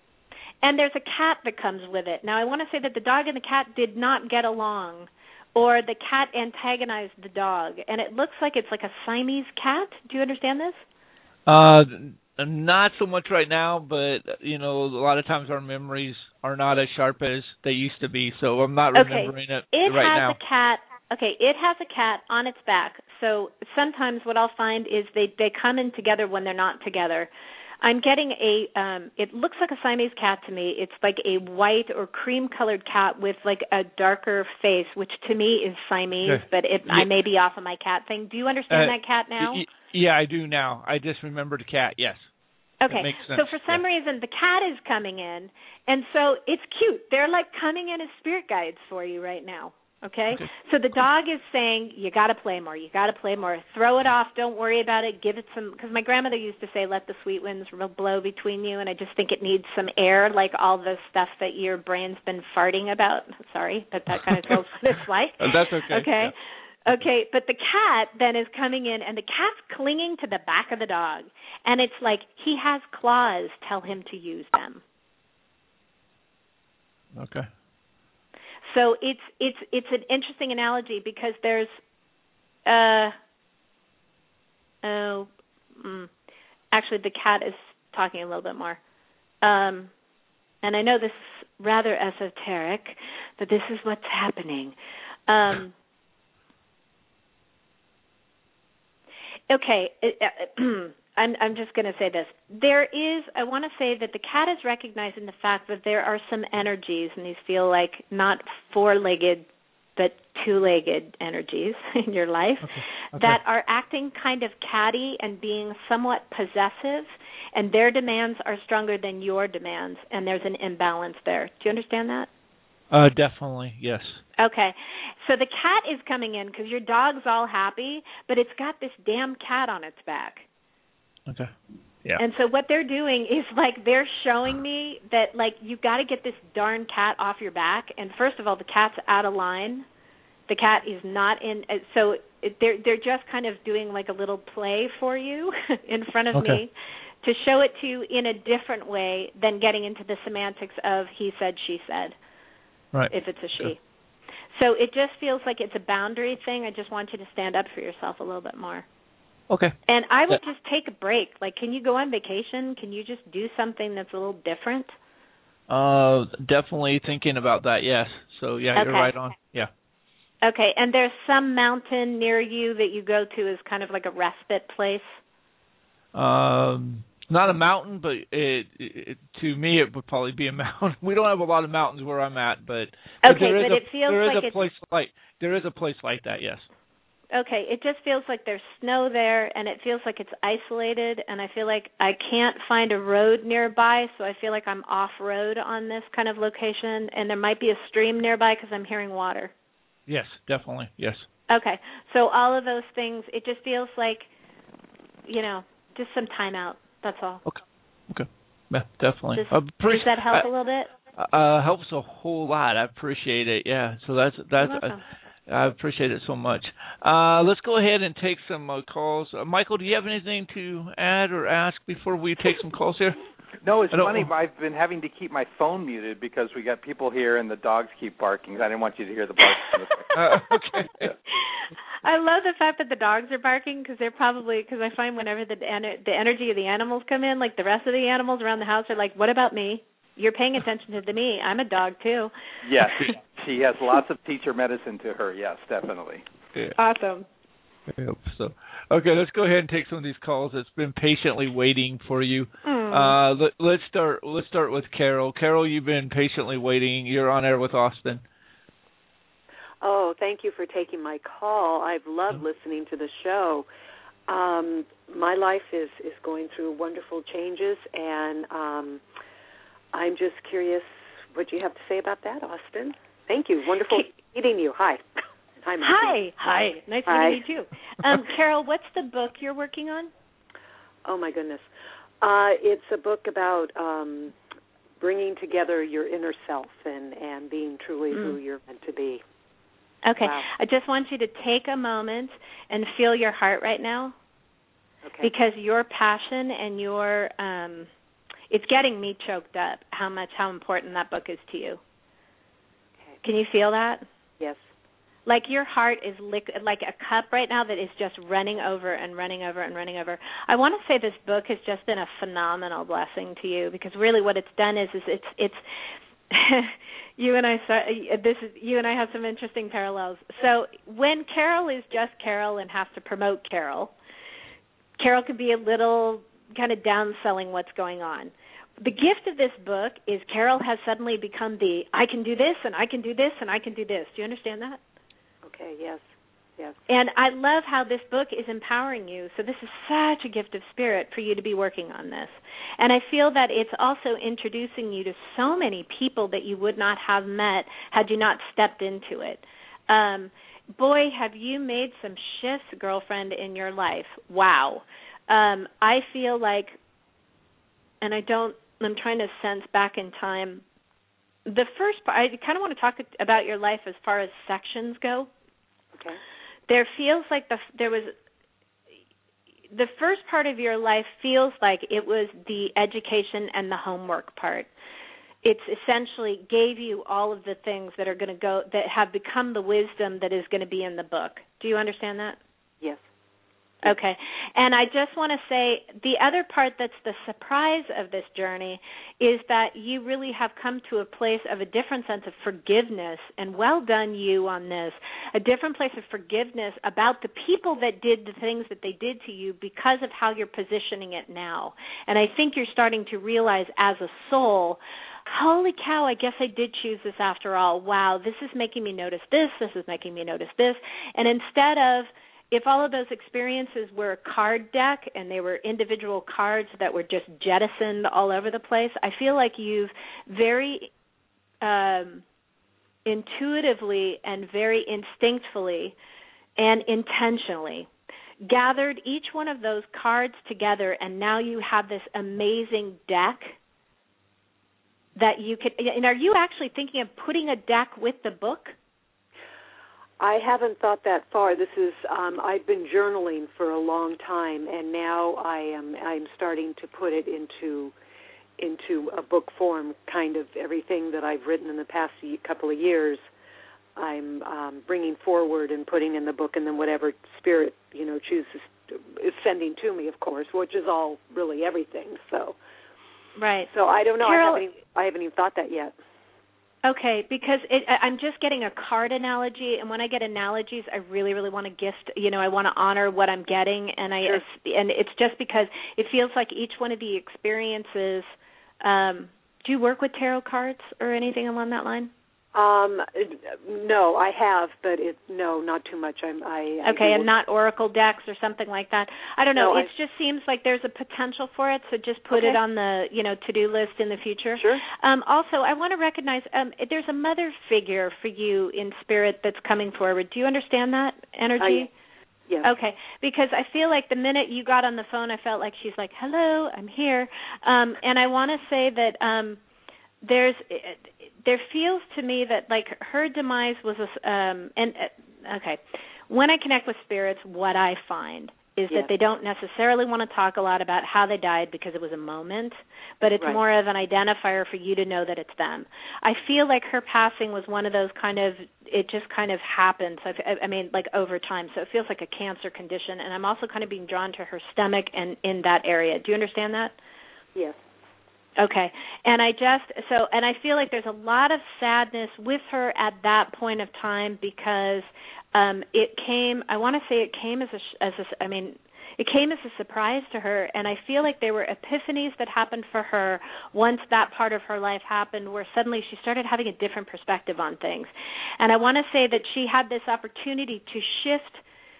and there's a cat that comes with it. Now, I want to say that the dog and the cat did not get along, or the cat antagonized the dog. And it looks like it's like a Siamese cat. Do you understand this? Uh, not so much right now, but, you know, a lot of times our memories are not as sharp as they used to be, so I'm not remembering okay. it, it right now. It has a cat. Okay, it has a cat on its back. So sometimes what I'll find is they, they come in together when they're not together. I'm getting a, um, it looks like a Siamese cat to me. It's like a white or cream-colored cat with like a darker face, which to me is Siamese, Okay. but it, yeah. I may be off of my cat thing. Do you understand uh, that cat now? Y- yeah, I do now. I just remembered a cat, yes. Okay, makes sense. so for some yeah. reason the cat is coming in, and so it's cute. They're like coming in as spirit guides for you right now. Okay? okay, So the dog is saying, you got to play more, you got to play more. Throw it off, don't worry about it, give it some, because my grandmother used to say, let the sweet winds blow between you, and I just think it needs some air, like all the stuff that your brain's been farting about. Sorry, but that kind of tells what it's like. That's okay. Okay? Yeah. Okay, but the cat then is coming in, and the cat's clinging to the back of the dog, and it's like he has claws, tell him to use them. Okay. So it's it's it's an interesting analogy because there's, uh, oh, mm, actually the cat is talking a little bit more, um, and I know this is rather esoteric, but this is what's happening. Um, okay, I'm I'm just going to say this. There is, I want to say that the cat is recognizing the fact that there are some energies, and these feel like not four-legged but two-legged energies in your life okay. Okay. that are acting kind of catty and being somewhat possessive, and their demands are stronger than your demands, and there's an imbalance there. Do you understand that? Uh, definitely, yes. Okay. So the cat is coming in because your dog's all happy, but it's got this damn cat on its back. Okay. Yeah. And so what they're doing is, like, they're showing me that, like, you've got to get this darn cat off your back. And first of all, the cat's out of line. The cat is not in. So they're they're just kind of doing like a little play for you in front of okay. me to show it to you in a different way than getting into the semantics of he said, she said. Right. If it's a she. Good. So it just feels like it's a boundary thing. I just want you to stand up for yourself a little bit more. Okay. And I would yeah. just take a break. Like, can you go on vacation? Can you just do something that's a little different? Uh, definitely thinking about that, yes. So, yeah, okay. you're right on. Yeah. Okay. And there's some mountain near you that you go to as kind of like a respite place? Um, not a mountain, but it, it, to me it would probably be a mountain. We don't have a lot of mountains where I'm at, but, but okay, there is but a, it feels there is like a it's, place like there is a place like that, yes. Okay, it just feels like there's snow there, and it feels like it's isolated, and I feel like I can't find a road nearby, so I feel like I'm off-road on this kind of location, and there might be a stream nearby because I'm hearing water. Yes, definitely, yes. Okay, so all of those things, it just feels like, you know, just some time out, that's all. Okay, okay, yeah, definitely. Does, uh, pre- does that help I, a little bit? Uh, helps a whole lot. I appreciate it, yeah. So that's, that's, You're welcome. I appreciate it so much. Uh, let's go ahead and take some uh, calls. Uh, Michael, do you have anything to add or ask before we take some calls here? No, it's funny. I've been having to keep my phone muted because we got people here and the dogs keep barking. I didn't want you to hear the barking. uh, okay. I love the fact that the dogs are barking because they're probably, because I find whenever the the energy of the animals come in, like the rest of the animals around the house are like, what about me? You're paying attention to me. I'm a dog, too. Yes, she has lots of teacher medicine to her. Yes, definitely. Yeah. Awesome. I hope so. Okay, let's go ahead and take some of these calls. It's been patiently waiting for you. Mm. Uh, let, let's start. Let's start with Carol. Carol, you've been patiently waiting. You're on air with Austin. Oh, thank you for taking my call. I've loved listening to the show. Um, my life is, is going through wonderful changes, and um, I'm just curious what you have to say about that, Austin. Thank you. Wonderful meeting you. Hi. Hi. Hi. Hi. Nice Hi. meeting you, too. Um, Carol, what's the book you're working on? Oh, my goodness. Uh, it's a book about um, bringing together your inner self and, and being truly mm. who you're meant to be. Okay. Wow. I just want you to take a moment and feel your heart right now. Okay. Because your passion and your, um, it's getting me choked up how much, how important that book is to you. Okay. Can you feel that? Yes. Like your heart is liquid, like a cup right now that is just running over and running over and running over. I want to say this book has just been a phenomenal blessing to you because really what it's done is, is it's, it's, you and I this is you and I have some interesting parallels. So when Carol is just Carol and has to promote Carol, Carol could be a little kind of downselling what's going on. The gift of this book is Carol has suddenly become the I can do this and I can do this and I can do this. Do you understand that? Okay, yes. Yes. And I love how this book is empowering you. So this is such a gift of spirit for you to be working on this. And I feel that it's also introducing you to so many people that you would not have met had you not stepped into it. Um, boy, have you made some shifts, girlfriend, in your life. Wow. Um, I feel like, and I don't, I'm trying to sense back in time. The first part, I kind of want to talk about your life as far as sections go. Okay. There feels like the there was the first part of your life feels like it was the education and the homework part. It's essentially gave you all of the things that are going to go that have become the wisdom that is going to be in the book. Do you understand that? Yes. Okay. And I just want to say the other part that's the surprise of this journey is that you really have come to a place of a different sense of forgiveness, and well done you on this, a different place of forgiveness about the people that did the things that they did to you because of how you're positioning it now. And I think you're starting to realize as a soul holy cow, I guess I did choose this after all. Wow, this is making me notice this, this is making me notice this. And instead of, if all of those experiences were a card deck and they were individual cards that were just jettisoned all over the place, I feel like you've very um, intuitively and very instinctfully and intentionally gathered each one of those cards together, and now you have this amazing deck that you could, and are you actually thinking of putting a deck with the book? I haven't thought that far. This is um, I've been journaling for a long time, and now I am I'm starting to put it into into a book form. Kind of everything that I've written in the past couple of years, I'm um, bringing forward and putting in the book, and then whatever spirit you know chooses to, is sending to me, of course, which is all really everything. So, right. So I don't know. Carol, I haven't even, I haven't even thought that yet. Okay, because it, I'm just getting a card analogy, and when I get analogies, I really, really want to gift. You know, I want to honor what I'm getting, and I Sure. and it's just because it feels like each one of the experiences. Um, do you work with tarot cards or anything along that line? Um, no, I have, but it no, not too much. I'm I okay, I and not oracle decks or something like that. I don't know. No, it I, just seems like there's a potential for it, so just put okay. it on the you know to-do list in the future. Sure. Um, also, I want to recognize um, there's a mother figure for you in spirit that's coming forward. Do you understand that energy? I, yes. Okay, because I feel like the minute you got on the phone, I felt like she's like, "Hello, I'm here," um, and I want to say that. Um, There's, there feels to me that like her demise was a, um, and uh, okay, when I connect with spirits, what I find is yes. that they don't necessarily want to talk a lot about how they died because it was a moment, but it's right. more of an identifier for you to know that it's them. I feel like her passing was one of those kind of, it just kind of happens. I, I mean, like over time, so it feels like a cancer condition, and I'm also kind of being drawn to her stomach and in that area. Do you understand that? Yes. Okay, and I just, so, and I feel like there's a lot of sadness with her at that point of time because um, it came, I want to say it came as a, as a, I mean, it came as a surprise to her, and I feel like there were epiphanies that happened for her once that part of her life happened where suddenly she started having a different perspective on things. And I want to say that she had this opportunity to shift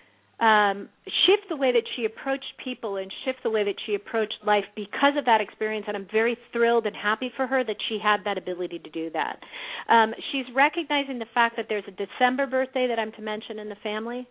Um, shift the way that she approached people and shift the way that she approached life because of that experience, and I'm very thrilled and happy for her that she had that ability to do that. Um, she's recognizing the fact that there's a December birthday that I'm to mention in the family.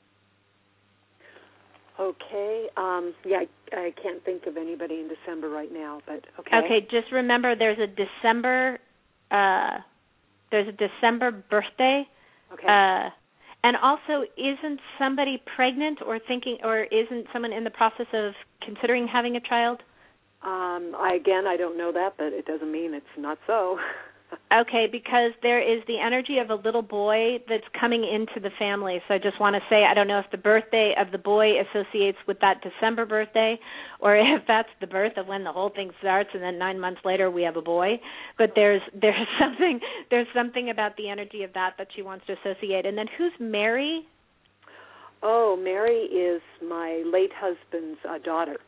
Okay. Um, yeah, I, I can't think of anybody in December right now, but okay. Okay, just remember there's a December, uh, there's a December birthday. Okay. Uh, And also, isn't somebody pregnant or thinking, or isn't someone in the process of considering having a child? Um, I, again, I don't know that, but it doesn't mean it's not so. Okay, because there is the energy of a little boy that's coming into the family. So I just want to say, I don't know if the birthday of the boy associates with that December birthday, or if that's the birth of when the whole thing starts, and then nine months later we have a boy. But there's there's something there's something about the energy of that that she wants to associate. And then who's Mary? Oh, Mary is my late husband's uh, daughter.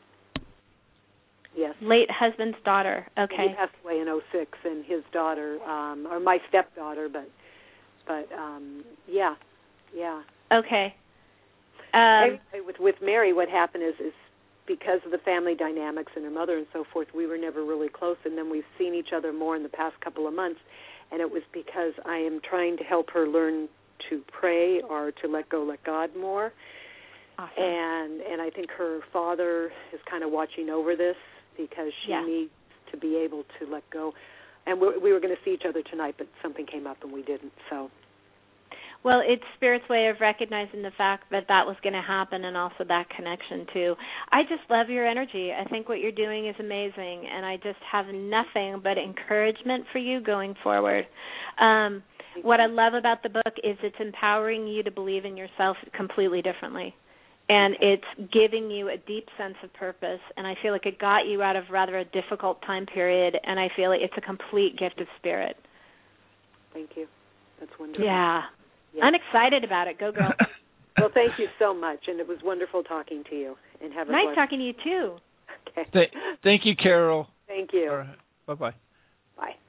Yes. Late husband's daughter. Okay. He passed away in oh six, and his daughter, um, or my stepdaughter, but, but um, yeah, yeah. Okay. Um, anyway, with with Mary, what happened is is because of the family dynamics and her mother and so forth, we were never really close, and then we've seen each other more in the past couple of months, and it was because I am trying to help her learn to pray or to let go, let God more. Awesome. And and I think her father is kind of watching over this, because she yeah. needs to be able to let go. And we, we were going to see each other tonight, but something came up and we didn't. So, well, it's Spirit's way of recognizing the fact that that was going to happen, and also that connection too. I just love your energy. I think what you're doing is amazing, and I just have nothing but encouragement for you going forward. Um, what I love about the book is it's empowering you to believe in yourself completely differently. And it's giving you a deep sense of purpose, and I feel like it got you out of rather a difficult time period, and I feel like it's a complete gift of Spirit. Thank you. That's wonderful. Yeah. yeah. I'm excited about it. Go, girl. Well, thank you so much, and it was wonderful talking to you. And have a nice blessed... talking to you, too. Okay. Th- thank you, Carol. Thank you. Right. Bye-bye. Bye.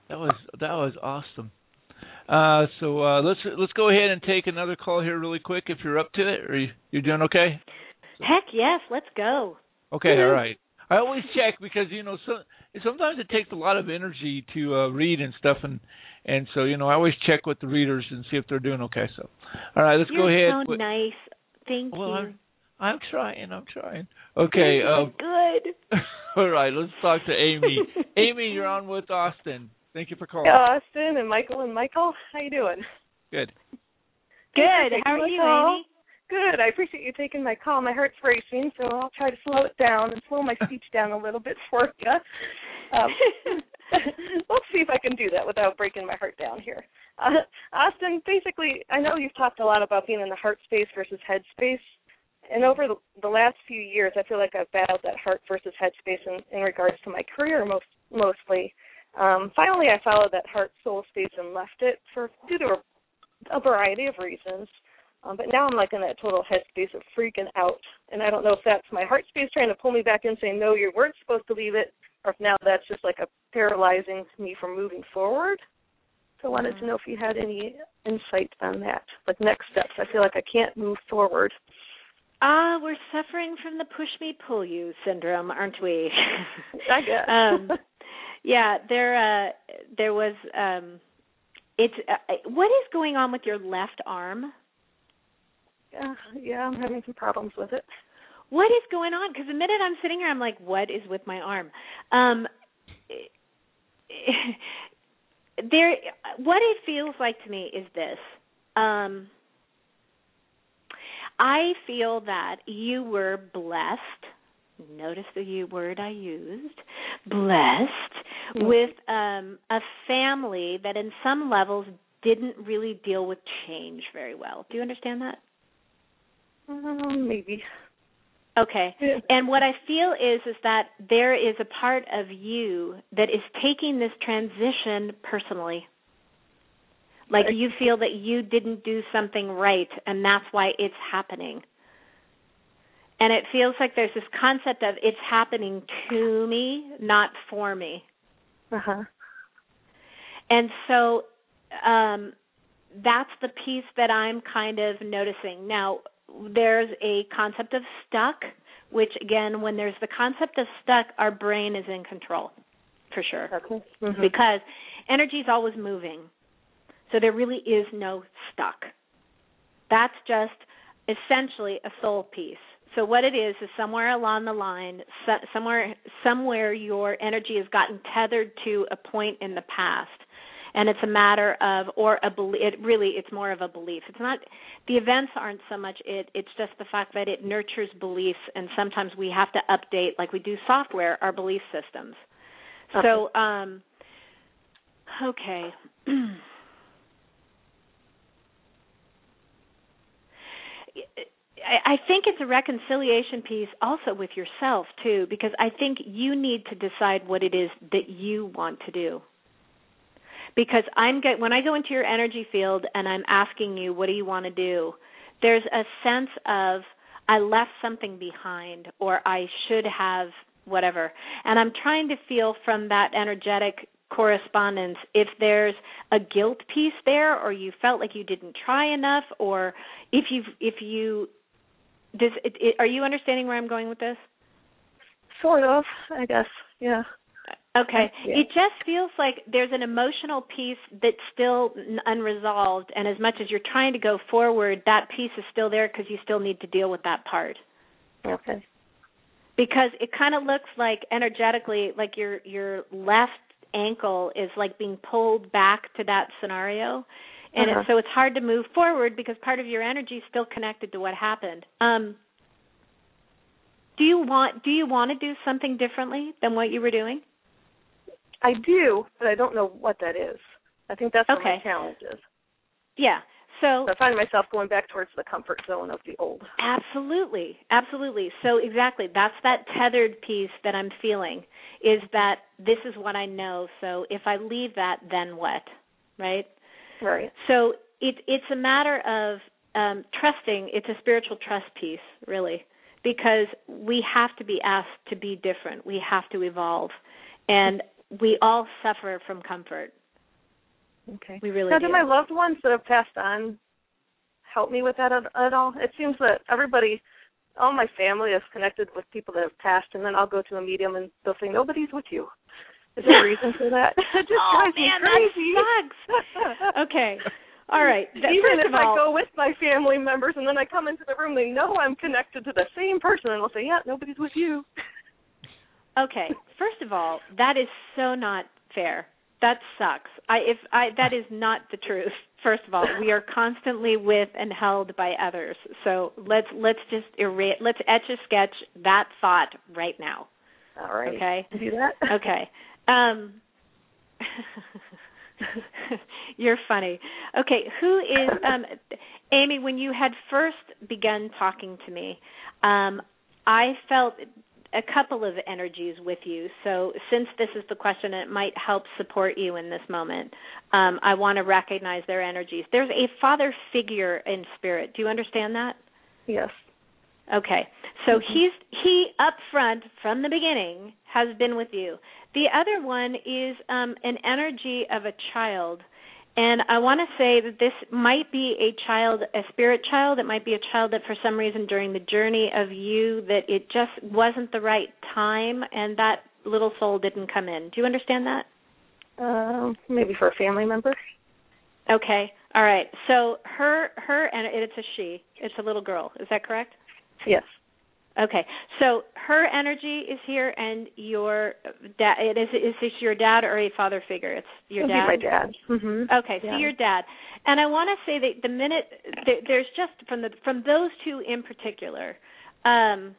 That was that was awesome. Uh, so uh, let's let's go ahead and take another call here really quick if you're up to it. Are you you doing okay? Heck yes, let's go. Okay, all right. I always check because you know so, sometimes it takes a lot of energy to uh, read and stuff, and and so you know I always check with the readers and see if they're doing okay. So, all right, let's You're go ahead. so nice. Thank well, you. I'm, I'm trying. I'm trying. Okay. Um, good. all right, let's talk to Amy. Amy, you're on with Austin. Thank you for calling. Hey, Austin and Michael and Michael. How you doing? Good. Good. How are you, Amy? Good. I appreciate you taking my call. My heart's racing, so I'll try to slow it down and slow my speech down a little bit for you. Um, let's see if I can do that without breaking my heart down here. Uh, Austin, basically, I know you've talked a lot about being in the heart space versus head space. And over the, the last few years, I feel like I've battled that heart versus head space in, in regards to my career most, mostly. Um, finally, I followed that heart-soul space and left it for due to a, a variety of reasons. Um, but now I'm like in that total head space of freaking out. And I don't know if that's my heart space trying to pull me back in saying, no, you weren't supposed to leave it, or if now that's just like a paralyzing me from moving forward. So I wanted to know if you had any insight on that, like next steps. I feel like I can't move forward. Ah, uh, we're suffering from the push me, pull you syndrome, aren't we? I guess. um, yeah, there, uh, there was. Um, it's uh, what is going on with your left arm? Yeah, yeah, I'm having some problems with it. What is going on? Because the minute I'm sitting here, I'm like, what is with my arm? Um, there, what it feels like to me is this. Um, I feel that you were blessed. Notice the U word I used. Blessed mm-hmm. with um, a family that in some levels didn't really deal with change very well. Do you understand that? Um, maybe. Okay. Yeah. And what I feel is is that there is a part of you that is taking this transition personally. Like you feel that you didn't do something right, and that's why it's happening. And it feels like there's this concept of it's happening to me, not for me. Uh-huh. And so um, that's the piece that I'm kind of noticing. Now, there's a concept of stuck, which, again, when there's the concept of stuck, our brain is in control, for sure. Okay. Mm-hmm. Because energy is always moving. So there really is no stuck. That's just essentially a soul piece. So what it is is somewhere along the line, somewhere somewhere your energy has gotten tethered to a point in the past, and it's a matter of, or a belief. It really, it's more of a belief. It's not, the events aren't so much it. It's just the fact that it nurtures beliefs, and sometimes we have to update, like we do software, our belief systems. Okay. So, um, okay. I think it's a reconciliation piece also with yourself, too, because I think you need to decide what it is that you want to do. Because I'm get, when I go into your energy field and I'm asking you, what do you want to do, there's a sense of I left something behind or I should have whatever. And I'm trying to feel from that energetic correspondence if there's a guilt piece there, or you felt like you didn't try enough, or if you if you does it, it, are you understanding where I'm going with this? Sort of, I guess. Yeah. Okay. Yeah. It just feels like there's an emotional piece that's still unresolved, and as much as you're trying to go forward, that piece is still there because you still need to deal with that part. Okay. Because it kind of looks like energetically, like your your left ankle is like being pulled back to that scenario, and uh-huh. it, so it's hard to move forward because part of your energy is still connected to what happened. Um, do you want do you want to do something differently than what you were doing? I do, but I don't know what that is. I think that's what okay. my challenge is. Yeah. So, so I find myself going back towards the comfort zone of the old. Absolutely, absolutely. So exactly, that's that tethered piece that I'm feeling, is that this is what I know, so if I leave that, then what, right? Right. So it, it's a matter of um, trusting. It's a spiritual trust piece, really, because we have to be asked to be different. We have to evolve, and we all suffer from comfort. Okay. We really now, do. do my loved ones that have passed on help me with that at, at all? It seems that everybody, all my family is connected with people that have passed, and then I'll go to a medium and they'll say, nobody's with you. Is there a reason for that? It just oh, drives man, me crazy. that sucks. Okay. All right. Even First if of all, I go with my family members and then I come into the room, they know I'm connected to the same person, and they'll say, yeah, nobody's with you. Okay. First of all, that is so not fair. That sucks. I if I that is not the truth. First of all, we are constantly with and held by others. So let's let's just erase, let's etch a sketch that thought right now. All right. Okay. Do that. Okay. Um, you're funny. Okay. Who is um, Amy? When you had first begun talking to me, um, I felt a couple of energies with you. So since this is the question, it might help support you in this moment. Um, I want to recognize their energies. There's a father figure in spirit. Do you understand that? Yes. Okay. So mm-hmm. he's he up front from the beginning has been with you. The other one is um, an energy of a child. And I want to say that this might be a child, a spirit child. It might be a child that for some reason during the journey of you that it just wasn't the right time and that little soul didn't come in. Do you understand that? Uh, maybe for a family member. Okay. All right. So her, her, and it's a she. It's a little girl. Is that correct? Yes. Okay, so her energy is here, and your dad. Is is this your dad or a father figure? It's your It'll dad. Be my dad. Mm-hmm. Okay, yeah. so your dad. And I want to say that the minute there, there's just from the from those two in particular, um,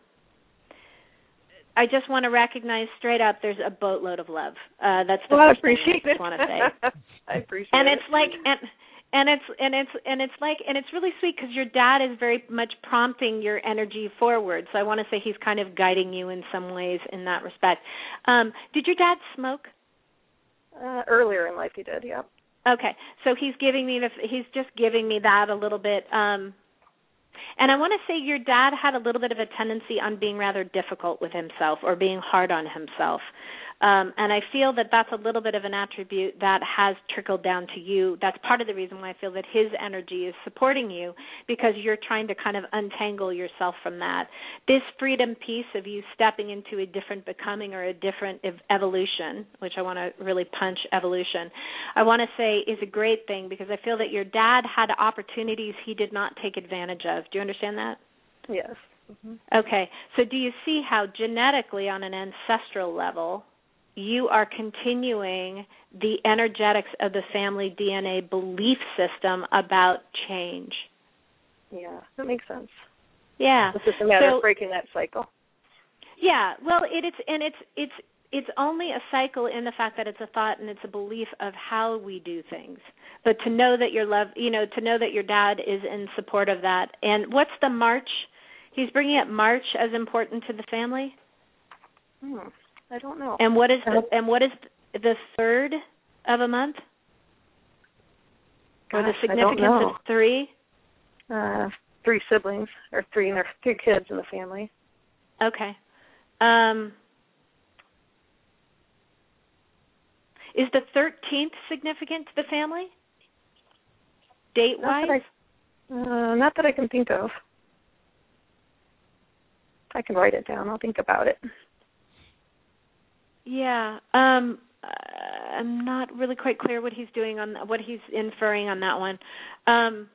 I just want to recognize straight up. There's a boatload of love. Uh, that's the well, first I appreciate thing I it. want to say. I appreciate and it. And it's like and. And it's and it's and it's like and it's really sweet because your dad is very much prompting your energy forward. So I want to say he's kind of guiding you in some ways in that respect. Um, did your dad smoke? Uh, earlier in life, he did. Yeah. Okay, so he's giving me the he's just giving me that a little bit. Um, and I want to say your dad had a little bit of a tendency on being rather difficult with himself or being hard on himself. Um, and I feel that that's a little bit of an attribute that has trickled down to you. That's part of the reason why I feel that his energy is supporting you, because you're trying to kind of untangle yourself from that. This freedom piece of you stepping into a different becoming or a different ev- evolution, which I want to really punch evolution, I want to say is a great thing, because I feel that your dad had opportunities he did not take advantage of. Do you understand that? Yes. Mm-hmm. Okay. So do you see how genetically on an ancestral level you are continuing the energetics of the family D N A belief system about change? Yeah, that makes sense. Yeah. It's just a matter so, of breaking that cycle. Yeah. Well, it, it's and it's it's it's only a cycle in the fact that it's a thought and it's a belief of how we do things. But to know that your love, you know, to know that your dad is in support of that. And what's the March? He's bringing up March as important to the family. Hmm. I don't know. And what is the, and what is the third of a month? Or the significance of three? Uh, three siblings, or three, and there are three kids in the family. Okay. Um, is the thirteenth significant to the family? Date-wise? Not that I, uh, not that I can think of. I can write it down. I'll think about it. Yeah, um, uh, I'm not really quite clear what he's doing on what he's inferring on that one. Um,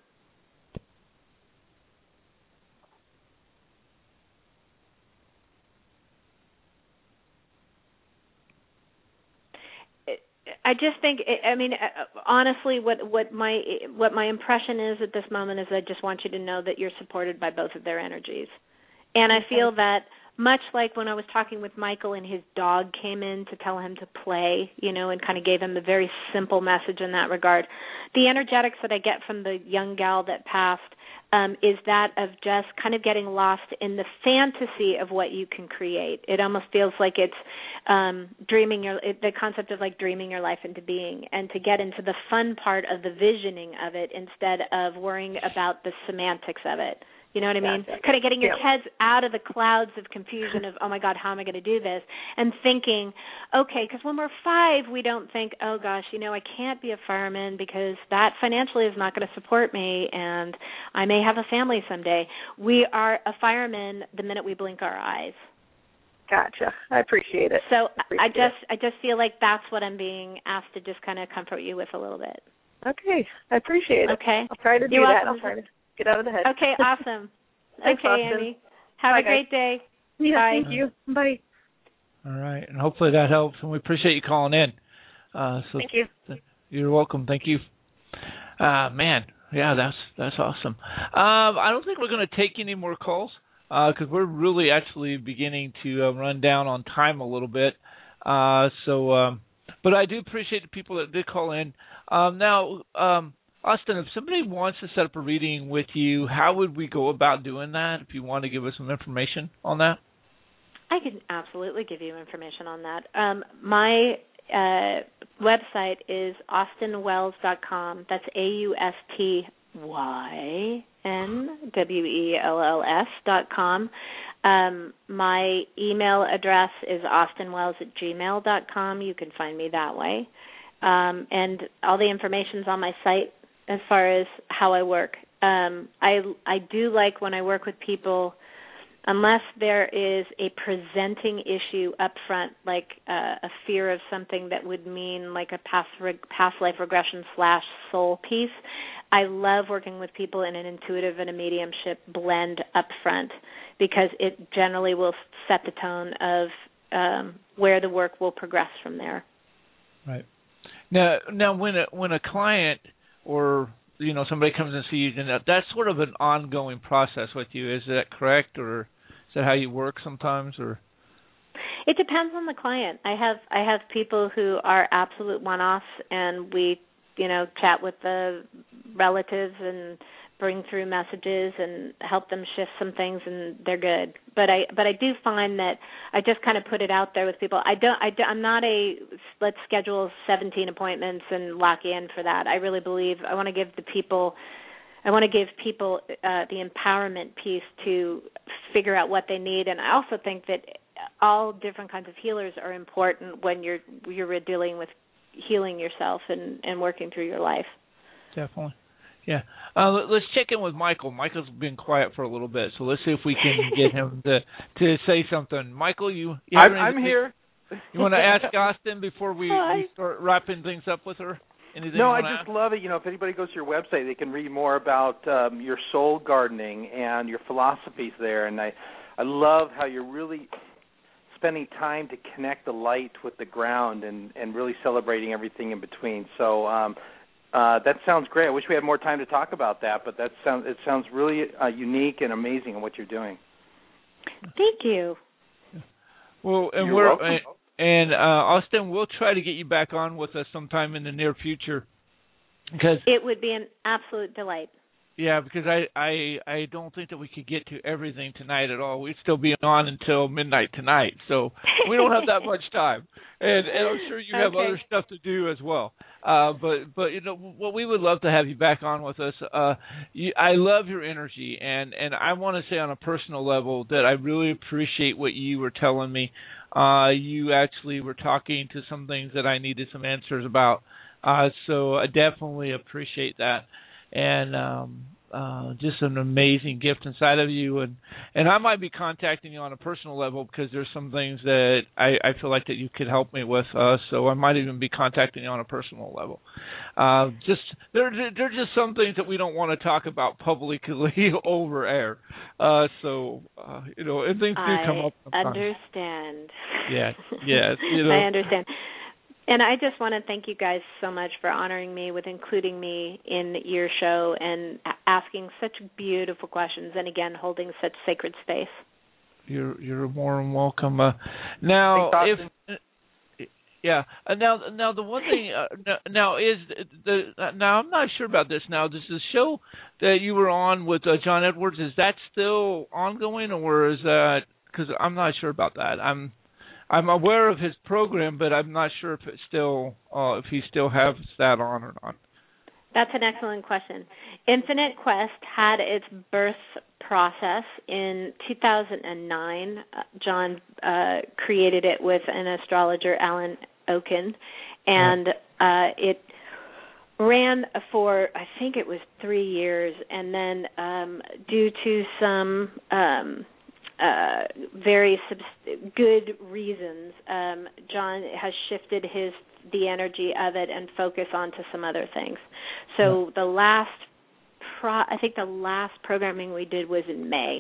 I just think, I mean, honestly, what what my what my impression is at this moment is I just want you to know that you're supported by both of their energies, and I feel that. Much like when I was talking with Michael and his dog came in to tell him to play, you know, and kind of gave him a very simple message in that regard. The energetics that I get from the young gal that passed um, is that of just kind of getting lost in the fantasy of what you can create. It almost feels like it's um, dreaming your, it, the concept of like dreaming your life into being, and to get into the fun part of the visioning of it instead of worrying about the semantics of it. You know what I mean? Gotcha. Kind of getting your Yep. heads out of the clouds of confusion of, oh, my God, how am I going to do this? And thinking, okay, because when we're five, we don't think, oh, gosh, you know, I can't be a fireman because that financially is not going to support me and I may have a family someday. We are a fireman the minute we blink our eyes. Gotcha. I appreciate it. So appreciate I just it. I just feel like that's what I'm being asked to just kind of comfort you with a little bit. Okay. I appreciate it. Okay. I'll try to do You're that. welcome. I'll try to get out of the head. Okay, awesome. Thanks, okay, Austin. Amy. Have Bye, a great guys. day. Yeah, Bye. thank you. Bye. All right, and hopefully that helps, and we appreciate you calling in. Uh, so Thank you. th- you're welcome. Thank you. Uh, man, yeah, that's that's awesome. Um, I don't think we're going to take any more calls because uh, we're really actually beginning to uh, run down on time a little bit. Uh, so, um, but I do appreciate the people that did call in. Um, now, um, Austin, if somebody wants to set up a reading with you, how would we go about doing that? If you want to give us some information on that. I can absolutely give you information on that. Um, my uh, website is austin wells dot com. That's A U S T Y N W E L L S dot com. Um, my email address is austinwells at gmail dot com. You can find me that way. Um, and all the information's on my site as far as how I work. Um, I, I do like when I work with people, unless there is a presenting issue up front, like uh, a fear of something that would mean like a past, reg- past life regression slash soul piece, I love working with people in an intuitive and a mediumship blend up front because it generally will set the tone of um, where the work will progress from there. Right. Now, now when a, when a client or you know somebody comes and sees you, that's sort of an ongoing process with you. Is that correct, or is that how you work sometimes, or? It depends on the client. I have I have people who are absolute one-offs, and we, you know, chat with the relatives and bring through messages and help them shift some things, and they're good. But I but I do find that I just kind of put it out there with people. I don't I don't, I'm not a let's schedule seventeen appointments and lock you in for that. I really believe I want to give the people. I want to give people uh, the empowerment piece to figure out what they need, and I also think that all different kinds of healers are important when you're you're dealing with healing yourself and, and working through your life. Definitely, yeah. Uh, let's check in with Michael. Michael's been quiet for a little bit, so let's see if we can get him to to say something. Michael, you, you I'm, I'm here. You want to ask Austin before we, we start wrapping things up with her? Anything no, I just ask? love it. You know, if anybody goes to your website, they can read more about um, your soul gardening and your philosophies there. And I, I love how you're really spending time to connect the light with the ground and, and really celebrating everything in between. So um, uh, that sounds great. I wish we had more time to talk about that, but that sounds it sounds really uh, unique and amazing in what you're doing. Thank you. Well, and You're we're. welcome. Uh, And uh, Austin, we'll try to get you back on with us sometime in the near future, because it would be an absolute delight. Yeah, because I, I I don't think that we could get to everything tonight at all. We'd still be on until midnight tonight, so we don't have that much time. And, and I'm sure you have okay. other stuff to do as well. Uh, but but you know what, we would love to have you back on with us. Uh, you, I love your energy, and and I want to say on a personal level that I really appreciate what you were telling me. Uh, you actually were talking to some things that I needed some answers about. Uh, so I definitely appreciate that. And um, uh, just an amazing gift inside of you. And, and I might be contacting you on a personal level because there's some things that I, I feel like that you could help me with. Uh, so I might even be contacting you on a personal level. Uh, just there, there are just some things that we don't want to talk about publicly over air. Uh, so, uh, you know, and things do I come up sometimes. understand. Yes, yes. You know. I understand. And I just want to thank you guys so much for honoring me with including me in your show and asking such beautiful questions and, again, holding such sacred space. You're you're more than welcome. Uh, now, Thanks, if uh, yeah, uh, now now the one thing uh, now is the uh, now I'm not sure about this. Now, does the show that you were on with uh, John Edwards, is that still ongoing, or is that because I'm not sure about that. I'm I'm aware of his program, but I'm not sure if it's still uh, if he still has that on or not. That's an excellent question. Infinite Quest had its birth process in two thousand nine. Uh, John uh, created it with an astrologer, Alan Oken, and uh, it ran for, I think it was three years, and then um, due to some um, uh, very subs- good reasons, um, John has shifted his the energy of it and focus onto some other things. So the last, pro- I think the last programming we did was in May.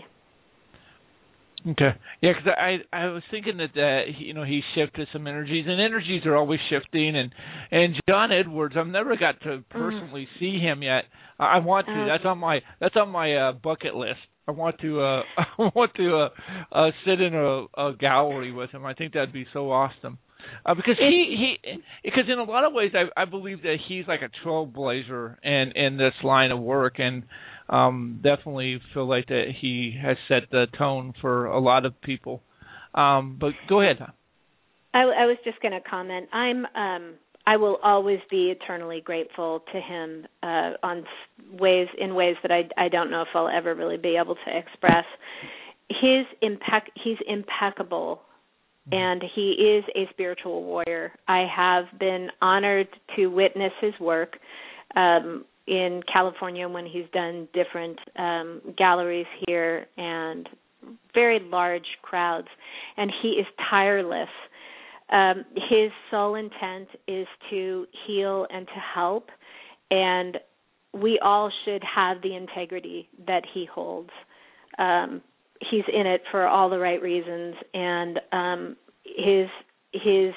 Okay. Yeah, because I I was thinking that uh, he, you know he shifted some energies, and energies are always shifting. And and John Edwards, I've never got to personally mm. see him yet. I want to. Okay. That's on my that's on my uh, bucket list. I want to uh, I want to uh, uh, sit in a, a gallery with him. I think that'd be so awesome. Uh, because he, he because in a lot of ways I, I believe that he's like a trailblazer in, in this line of work, and um, definitely feel like that he has set the tone for a lot of people. Um, but go ahead. I, I was just going to comment. I'm um, I will always be eternally grateful to him uh, on ways in ways that I, I don't know if I'll ever really be able to express. His impec- he's impeccable. And he is a spiritual warrior. I have been honored to witness his work um, in California when he's done different um, galleries here and very large crowds. And he is tireless. Um, his sole intent is to heal and to help. And we all should have the integrity that he holds. Um, he's in it for all the right reasons, and um, his his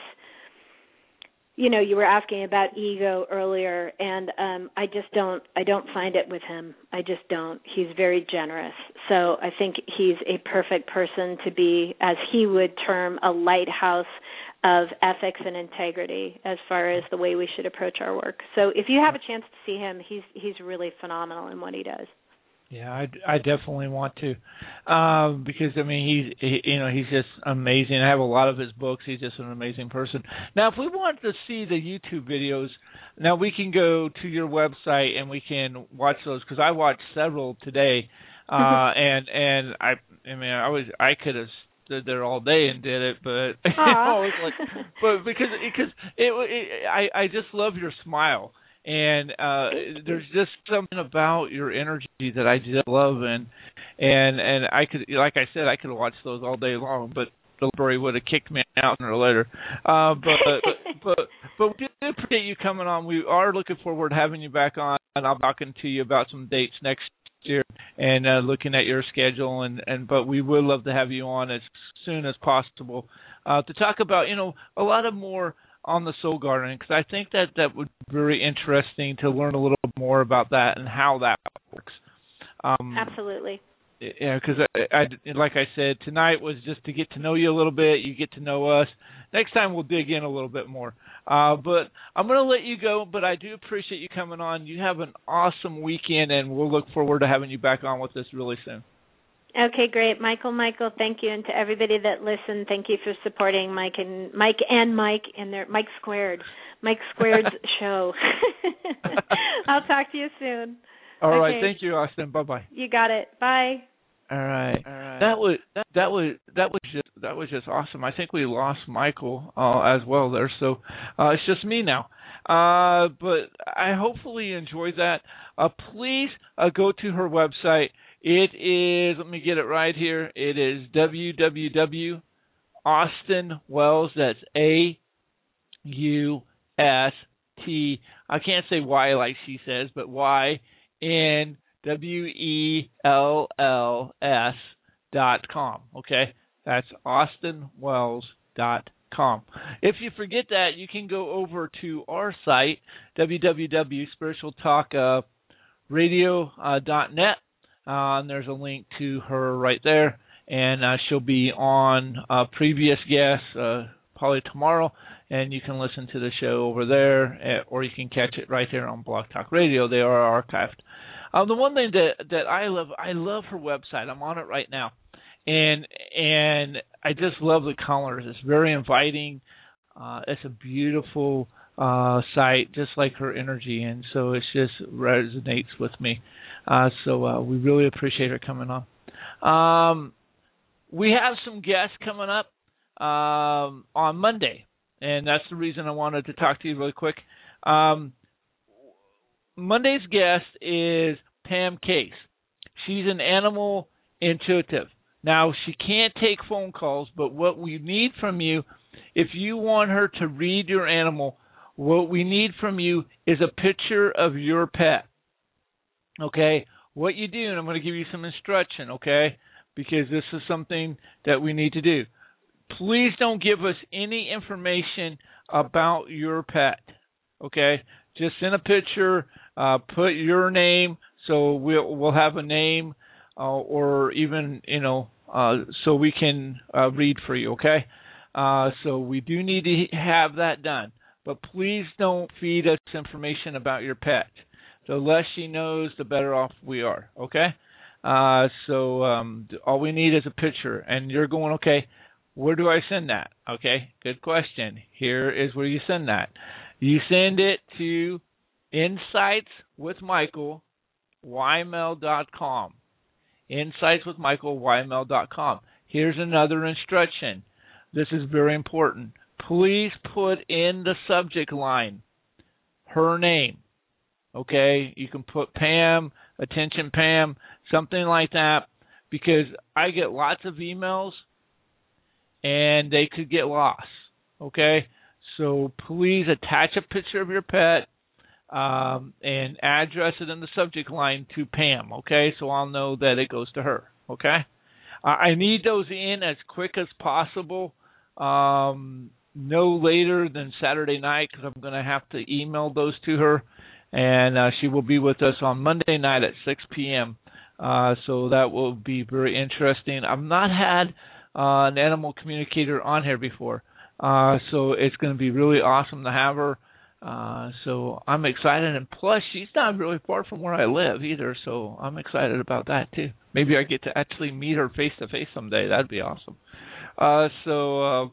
you know you were asking about ego earlier, and um, I just don't I don't find it with him. I just don't. He's very generous, so I think he's a perfect person to be, as he would term, a lighthouse of ethics and integrity as far as the way we should approach our work. So if you have a chance to see him, he's he's really phenomenal in what he does. Yeah, I, I definitely want to, um, because I mean he's he, you know he's just amazing. I have a lot of his books. He's just an amazing person. Now, if we want to see the YouTube videos, now we can go to your website and we can watch those, because I watched several today, uh, and and I I mean I was I could have stood there all day and did it, but you know, it was like, but because because it, it I I just love your smile. And uh, there's just something about your energy that I just love, and and and I could, like I said, I could watch those all day long, but the library would have kicked me out sooner or later. Uh, but, but but but we do appreciate you coming on. We are looking forward to having you back on, and I'll be talking to you about some dates next year and uh, looking at your schedule. And, and but we would love to have you on as soon as possible uh, to talk about you know a lot of more on the soul gardening, because I think that that would be very interesting to learn a little more about that and how that works. Um, Absolutely. Yeah, because I, I, like I said, tonight was just to get to know you a little bit. You get to know us. Next time we'll dig in a little bit more. Uh, but I'm going to let you go, but I do appreciate you coming on. You have an awesome weekend, and we'll look forward to having you back on with us really soon. Okay, great. Michael, Michael, thank you. And to everybody that listened, thank you for supporting Mike and Mike and Mike in their Mike Squared, Mike Squared's show. I'll talk to you soon. All okay. right. Thank you, Austin. Bye-bye. You got it. Bye. All right. All right. That was that, that was that was just that was just awesome. I think we lost Michael uh, as well there, so uh, it's just me now. Uh, but I hopefully enjoyed that. Uh, please uh, go to her website. It is, let me get it right here. It is w w w dot Austin Wells. That's A U S T. I can't say Y like she says, but Y N W E L L S dot com. Okay, that's Austin Wells dot com. If you forget that, you can go over to our site, w w w dot spiritual talk radio dot net. Uh, and there's a link to her right there, and uh, she'll be on uh, previous guests uh, probably tomorrow, and you can listen to the show over there, or you can catch it right there on Blog Talk Radio. They are archived. Uh, the one thing that that I love, I love her website. I'm on it right now, and and I just love the colors. It's very inviting. Uh, it's a beautiful uh, site, just like her energy, and so it just resonates with me. Uh, so uh, we really appreciate her coming on. Um, we have some guests coming up um, on Monday, and that's the reason I wanted to talk to you really quick. Um, Monday's guest is Pam Case. She's an animal intuitive. Now, she can't take phone calls, but what we need from you, if you want her to read your animal, what we need from you is a picture of your pet. Okay? What you do, and I'm going to give you some instruction, okay? Because this is something that we need to do. Please don't give us any information about your pet, okay? Just send a picture, uh, put your name, so we'll, we'll have a name, uh, or even, you know, uh, so we can uh, read for you, okay? Uh, so we do need to have that done. But please don't feed us information about your pet. The less she knows, the better off we are, okay? Uh, so um, all we need is a picture. And you're going, okay, where do I send that? Okay, good question. Here is where you send that. You send it to Insights with Michael, y mail dot com. Insights with Michael, y mail dot com. Here's another instruction. This is very important. Please put in the subject line her name. Okay? You can put Pam, attention Pam, something like that, because I get lots of emails and they could get lost. Okay? So please attach a picture of your pet um, and address it in the subject line to Pam. Okay? So I'll know that it goes to her. Okay? Uh, I need those in as quick as possible. Um, no later than Saturday night, because I'm going to have to email those to her, and uh, she will be with us on Monday night at six p.m. Uh, so that will be very interesting. I've not had uh, an animal communicator on here before, uh, so it's going to be really awesome to have her. Uh, so I'm excited, and plus she's not really far from where I live either, so I'm excited about that too. Maybe I get to actually meet her face to face someday. That'd be awesome. Uh, so uh,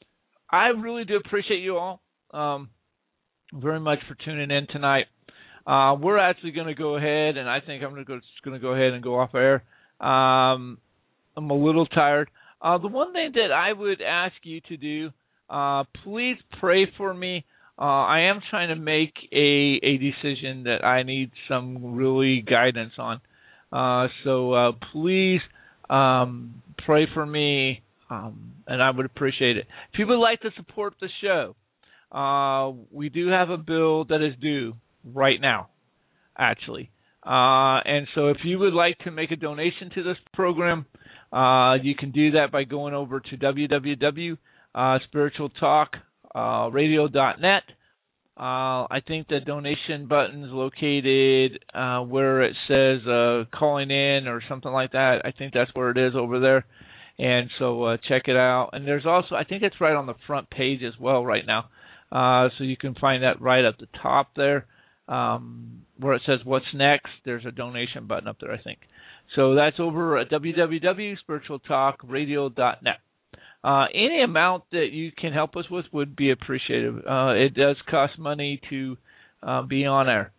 I really do appreciate you all um, very much for tuning in tonight. Uh, we're actually going to go ahead, and I think I'm going to go, just going to go ahead and go off air. Um, I'm a little tired. Uh, the one thing that I would ask you to do, uh, please pray for me. Uh, I am trying to make a, a decision that I need some really guidance on. Uh, so uh, please um, pray for me. Um, and I would appreciate it. If you would like to support the show, uh, we do have a bill that is due right now, actually. Uh, and so if you would like to make a donation to this program, uh, you can do that by going over to w w w dot spiritual talk radio dot net. Uh, I think the donation button is located uh, where it says uh, calling in or something like that. I think that's where it is over there. And so uh, check it out. And there's also, I think it's right on the front page as well right now. Uh, so you can find that right at the top there um, where it says what's next. There's a donation button up there, I think. So that's over at w w w dot spiritual talk radio dot net. Uh, any amount that you can help us with would be appreciated. Uh, it does cost money to uh, be on air.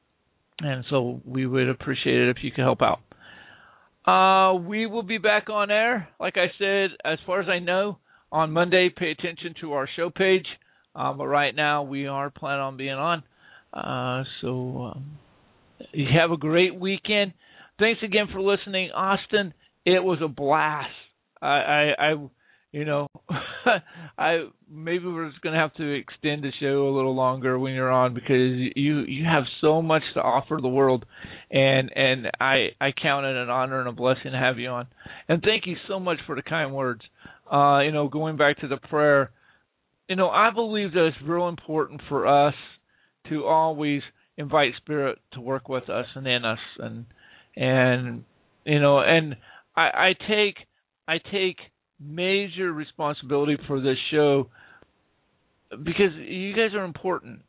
And so we would appreciate it if you could help out. Uh, we will be back on air, like I said, as far as I know, on Monday. Pay attention to our show page. Uh, but right now, we are planning on being on. Uh, so um, you have a great weekend. Thanks again for listening, Austin. It was a blast. I, I, I you know, I maybe we're just going to have to extend the show a little longer when you're on, because you you have so much to offer the world, and and I I count it an honor and a blessing to have you on. And thank you so much for the kind words. Uh, you know, going back to the prayer, you know, I believe that it's real important for us to always invite Spirit to work with us and in us, and and you know, and I, I take I take. major responsibility for this show, because you guys are important,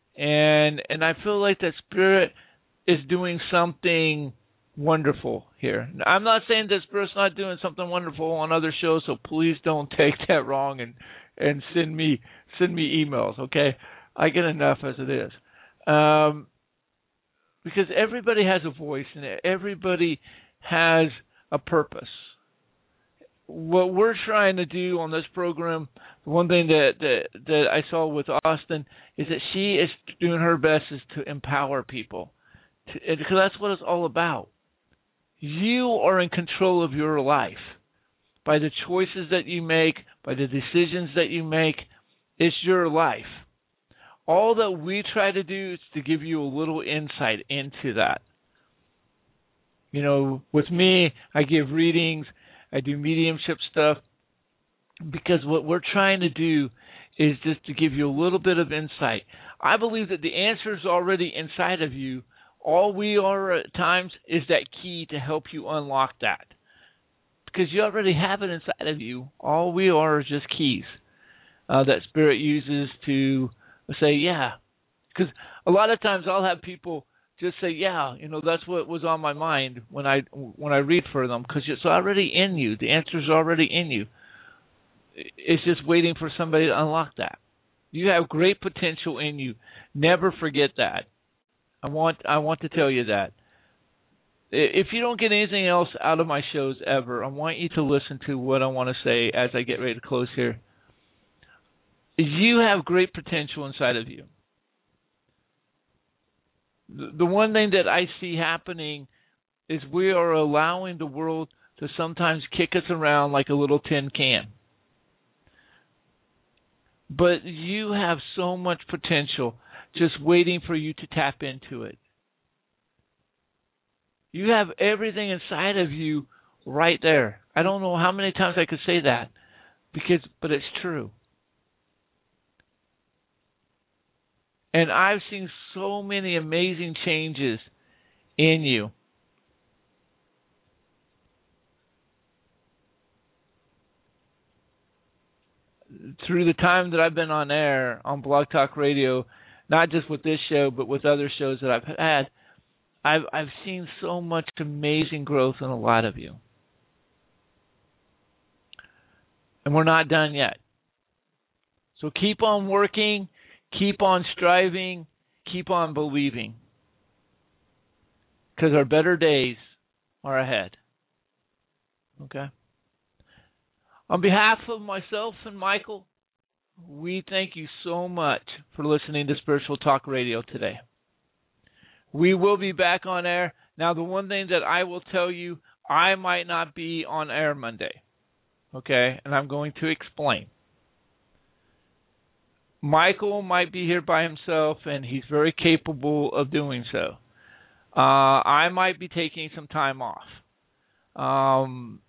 and and I feel like that Spirit is doing something wonderful here. I'm not saying that Spirit's not doing something wonderful on other shows, so please don't take that wrong and and send me send me emails, okay? I get enough as it is. Um, because everybody has a voice and everybody has a purpose. What we're trying to do on this program, the one thing that, that that I saw with Austin is that she is doing her best is to empower people, to, because that's what it's all about. You are in control of your life by the choices that you make, by the decisions that you make. It's your life. All that we try to do is to give you a little insight into that. You know, with me, I give readings, I do mediumship stuff, because what we're trying to do is just to give you a little bit of insight. I believe that the answer is already inside of you. All we are at times is that key to help you unlock that, because you already have it inside of you. All we are is just keys uh, that Spirit uses to say, yeah. Because a lot of times I'll have people just say, yeah, you know, that's what was on my mind when I when I read for them, because it's already in you. The answer's already in you. It's just waiting for somebody to unlock that. You have great potential in you. Never forget that. I want I want to tell you that. If you don't get anything else out of my shows ever, I want you to listen to what I want to say as I get ready to close here. You have great potential inside of you. The one thing that I see happening is we are allowing the world to sometimes kick us around like a little tin can. But you have so much potential just waiting for you to tap into it. You have everything inside of you right there. I don't know how many times I could say that, because, but it's true. And I've seen so many amazing changes in you. Through the time that I've been on air on Blog Talk Radio, not just with this show, but with other shows that I've had, I've I've seen so much amazing growth in a lot of you. And we're not done yet. So keep on working, keep on striving, keep on believing, because our better days are ahead. Okay? On behalf of myself and Michael, we thank you so much for listening to Spiritual Talk Radio today. We will be back on air. Now, the one thing that I will tell you, I might not be on air Monday. Okay? And I'm going to explain. Michael might be here by himself, and he's very capable of doing so. Uh, I might be taking some time off. Um,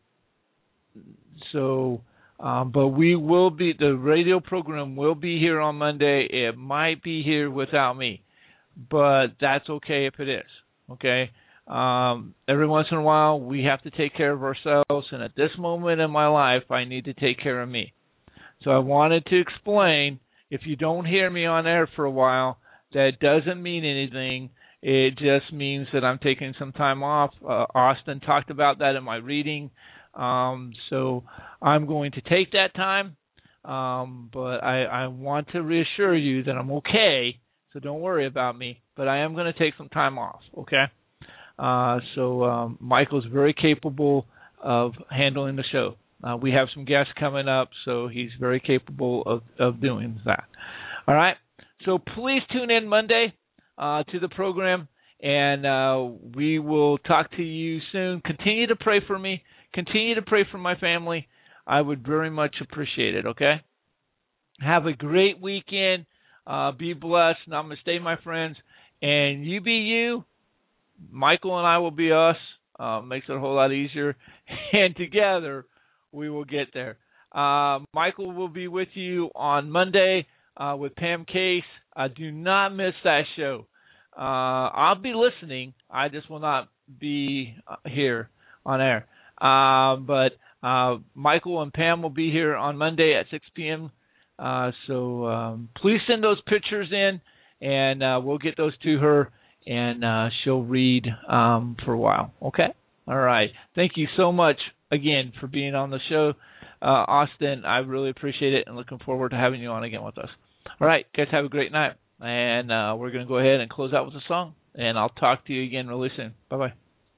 so, um, but we will be, the radio program will be here on Monday. It might be here without me, but that's okay if it is. Okay? Um, every once in a while, we have to take care of ourselves, and at this moment in my life, I need to take care of me. So I wanted to explain, if you don't hear me on air for a while, that doesn't mean anything. It just means that I'm taking some time off. Uh, Austin talked about that in my reading. Um, so I'm going to take that time. Um, but I, I want to reassure you that I'm okay, so don't worry about me. But I am going to take some time off, okay? Uh, so um, Michael's very capable of handling the show. Uh, we have some guests coming up, so he's very capable of, of doing that. All right? So please tune in Monday uh, to the program, and uh, we will talk to you soon. Continue to pray for me. Continue to pray for my family. I would very much appreciate it, okay? Have a great weekend. Uh, be blessed. Namaste, my friends. And you be you. Michael and I will be us. Uh, makes it a whole lot easier. And together, we will get there. Uh, Michael will be with you on Monday uh, with Pam Case. Uh, do not miss that show. Uh, I'll be listening. I just will not be uh, here on air. Uh, but uh, Michael and Pam will be here on Monday at six p.m. Uh, so um, please send those pictures in, and uh, we'll get those to her, and uh, she'll read um, for a while. Okay? All right. Thank you so much again for being on the show, uh, Austin. I really appreciate it, and looking forward to having you on again with us. All right, guys, have a great night. And uh, we're going to go ahead and close out with a song. And I'll talk to you again really soon. Bye-bye.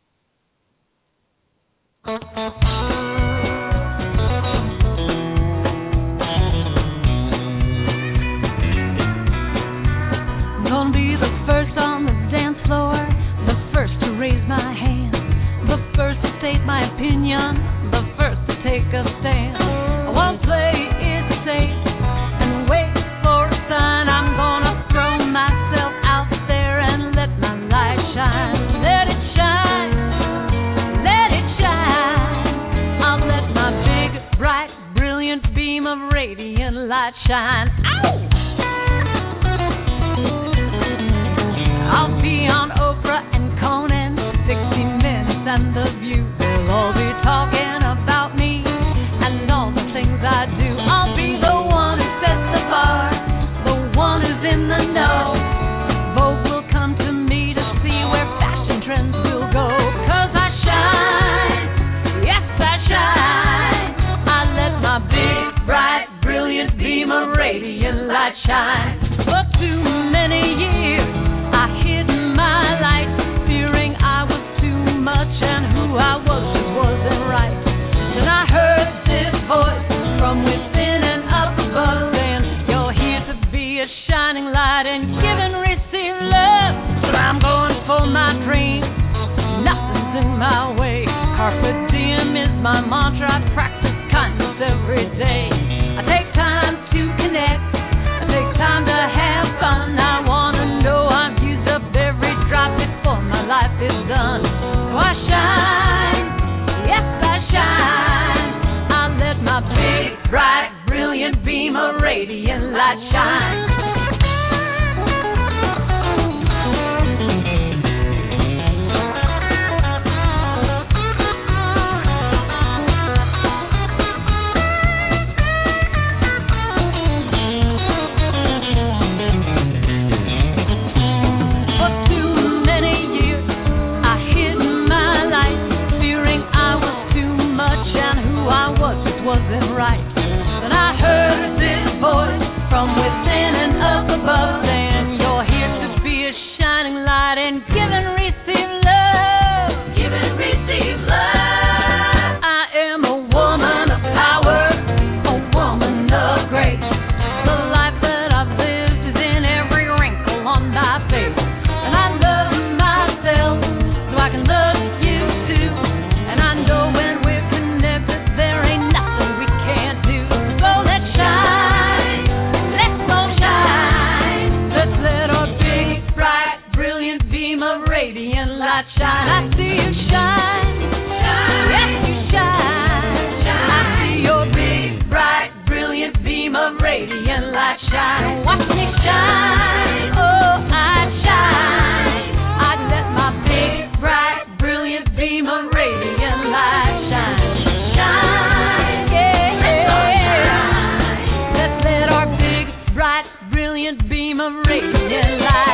Gonna be the first on the dance floor, the first to raise my hand, the first to state my opinion, the first to take a stand. I won't play it safe and wait for a sign. I'm gonna throw myself out there and let my light shine. Let it shine, let it shine. I'll let my big, bright, brilliant beam of radiant light shine. Ow! I'll be on Oprah and Conan, sixty minutes and The View. They'll all be talking about me and all the things I do. I'll be the one who sets the bar, the one who's in the know. Vogue will come to me to see where fashion trends will go. 'Cause I shine, yes I shine. I let my big, bright, brilliant beam of radiant light shine. For too many years I hid my light, fearing I was too much and who I was just wasn't right. Then I heard this voice from within and up above saying, you're here to be a shining light and give and receive love. So I'm going for my dream, nothing's in my way. Carpe diem is my mantra, I practice kindness every day. I take time to connect, I take time to have fun. I want to know I'm used up every drop before my life is done. So I shine, yes I shine. I let my big, bright, brilliant beam of radiant light shine. Wasn't right. Then I heard this voice from within and up above saying, you're here to be a shining light and give and receive love. Give and receive love. I am a woman of power, a woman of grace. The life that I've lived is in every wrinkle on my face. And I love myself so I can love you too. And I know when we're connected there ain't shine. I see you shine, shine. Yes you shine, shine. I see your big, bright, brilliant beam of radiant light shine. Watch me shine, oh I shine. I let my big, bright, brilliant beam of radiant light shine. Shine, yeah, yeah. Let's let our big, bright, brilliant beam of radiant light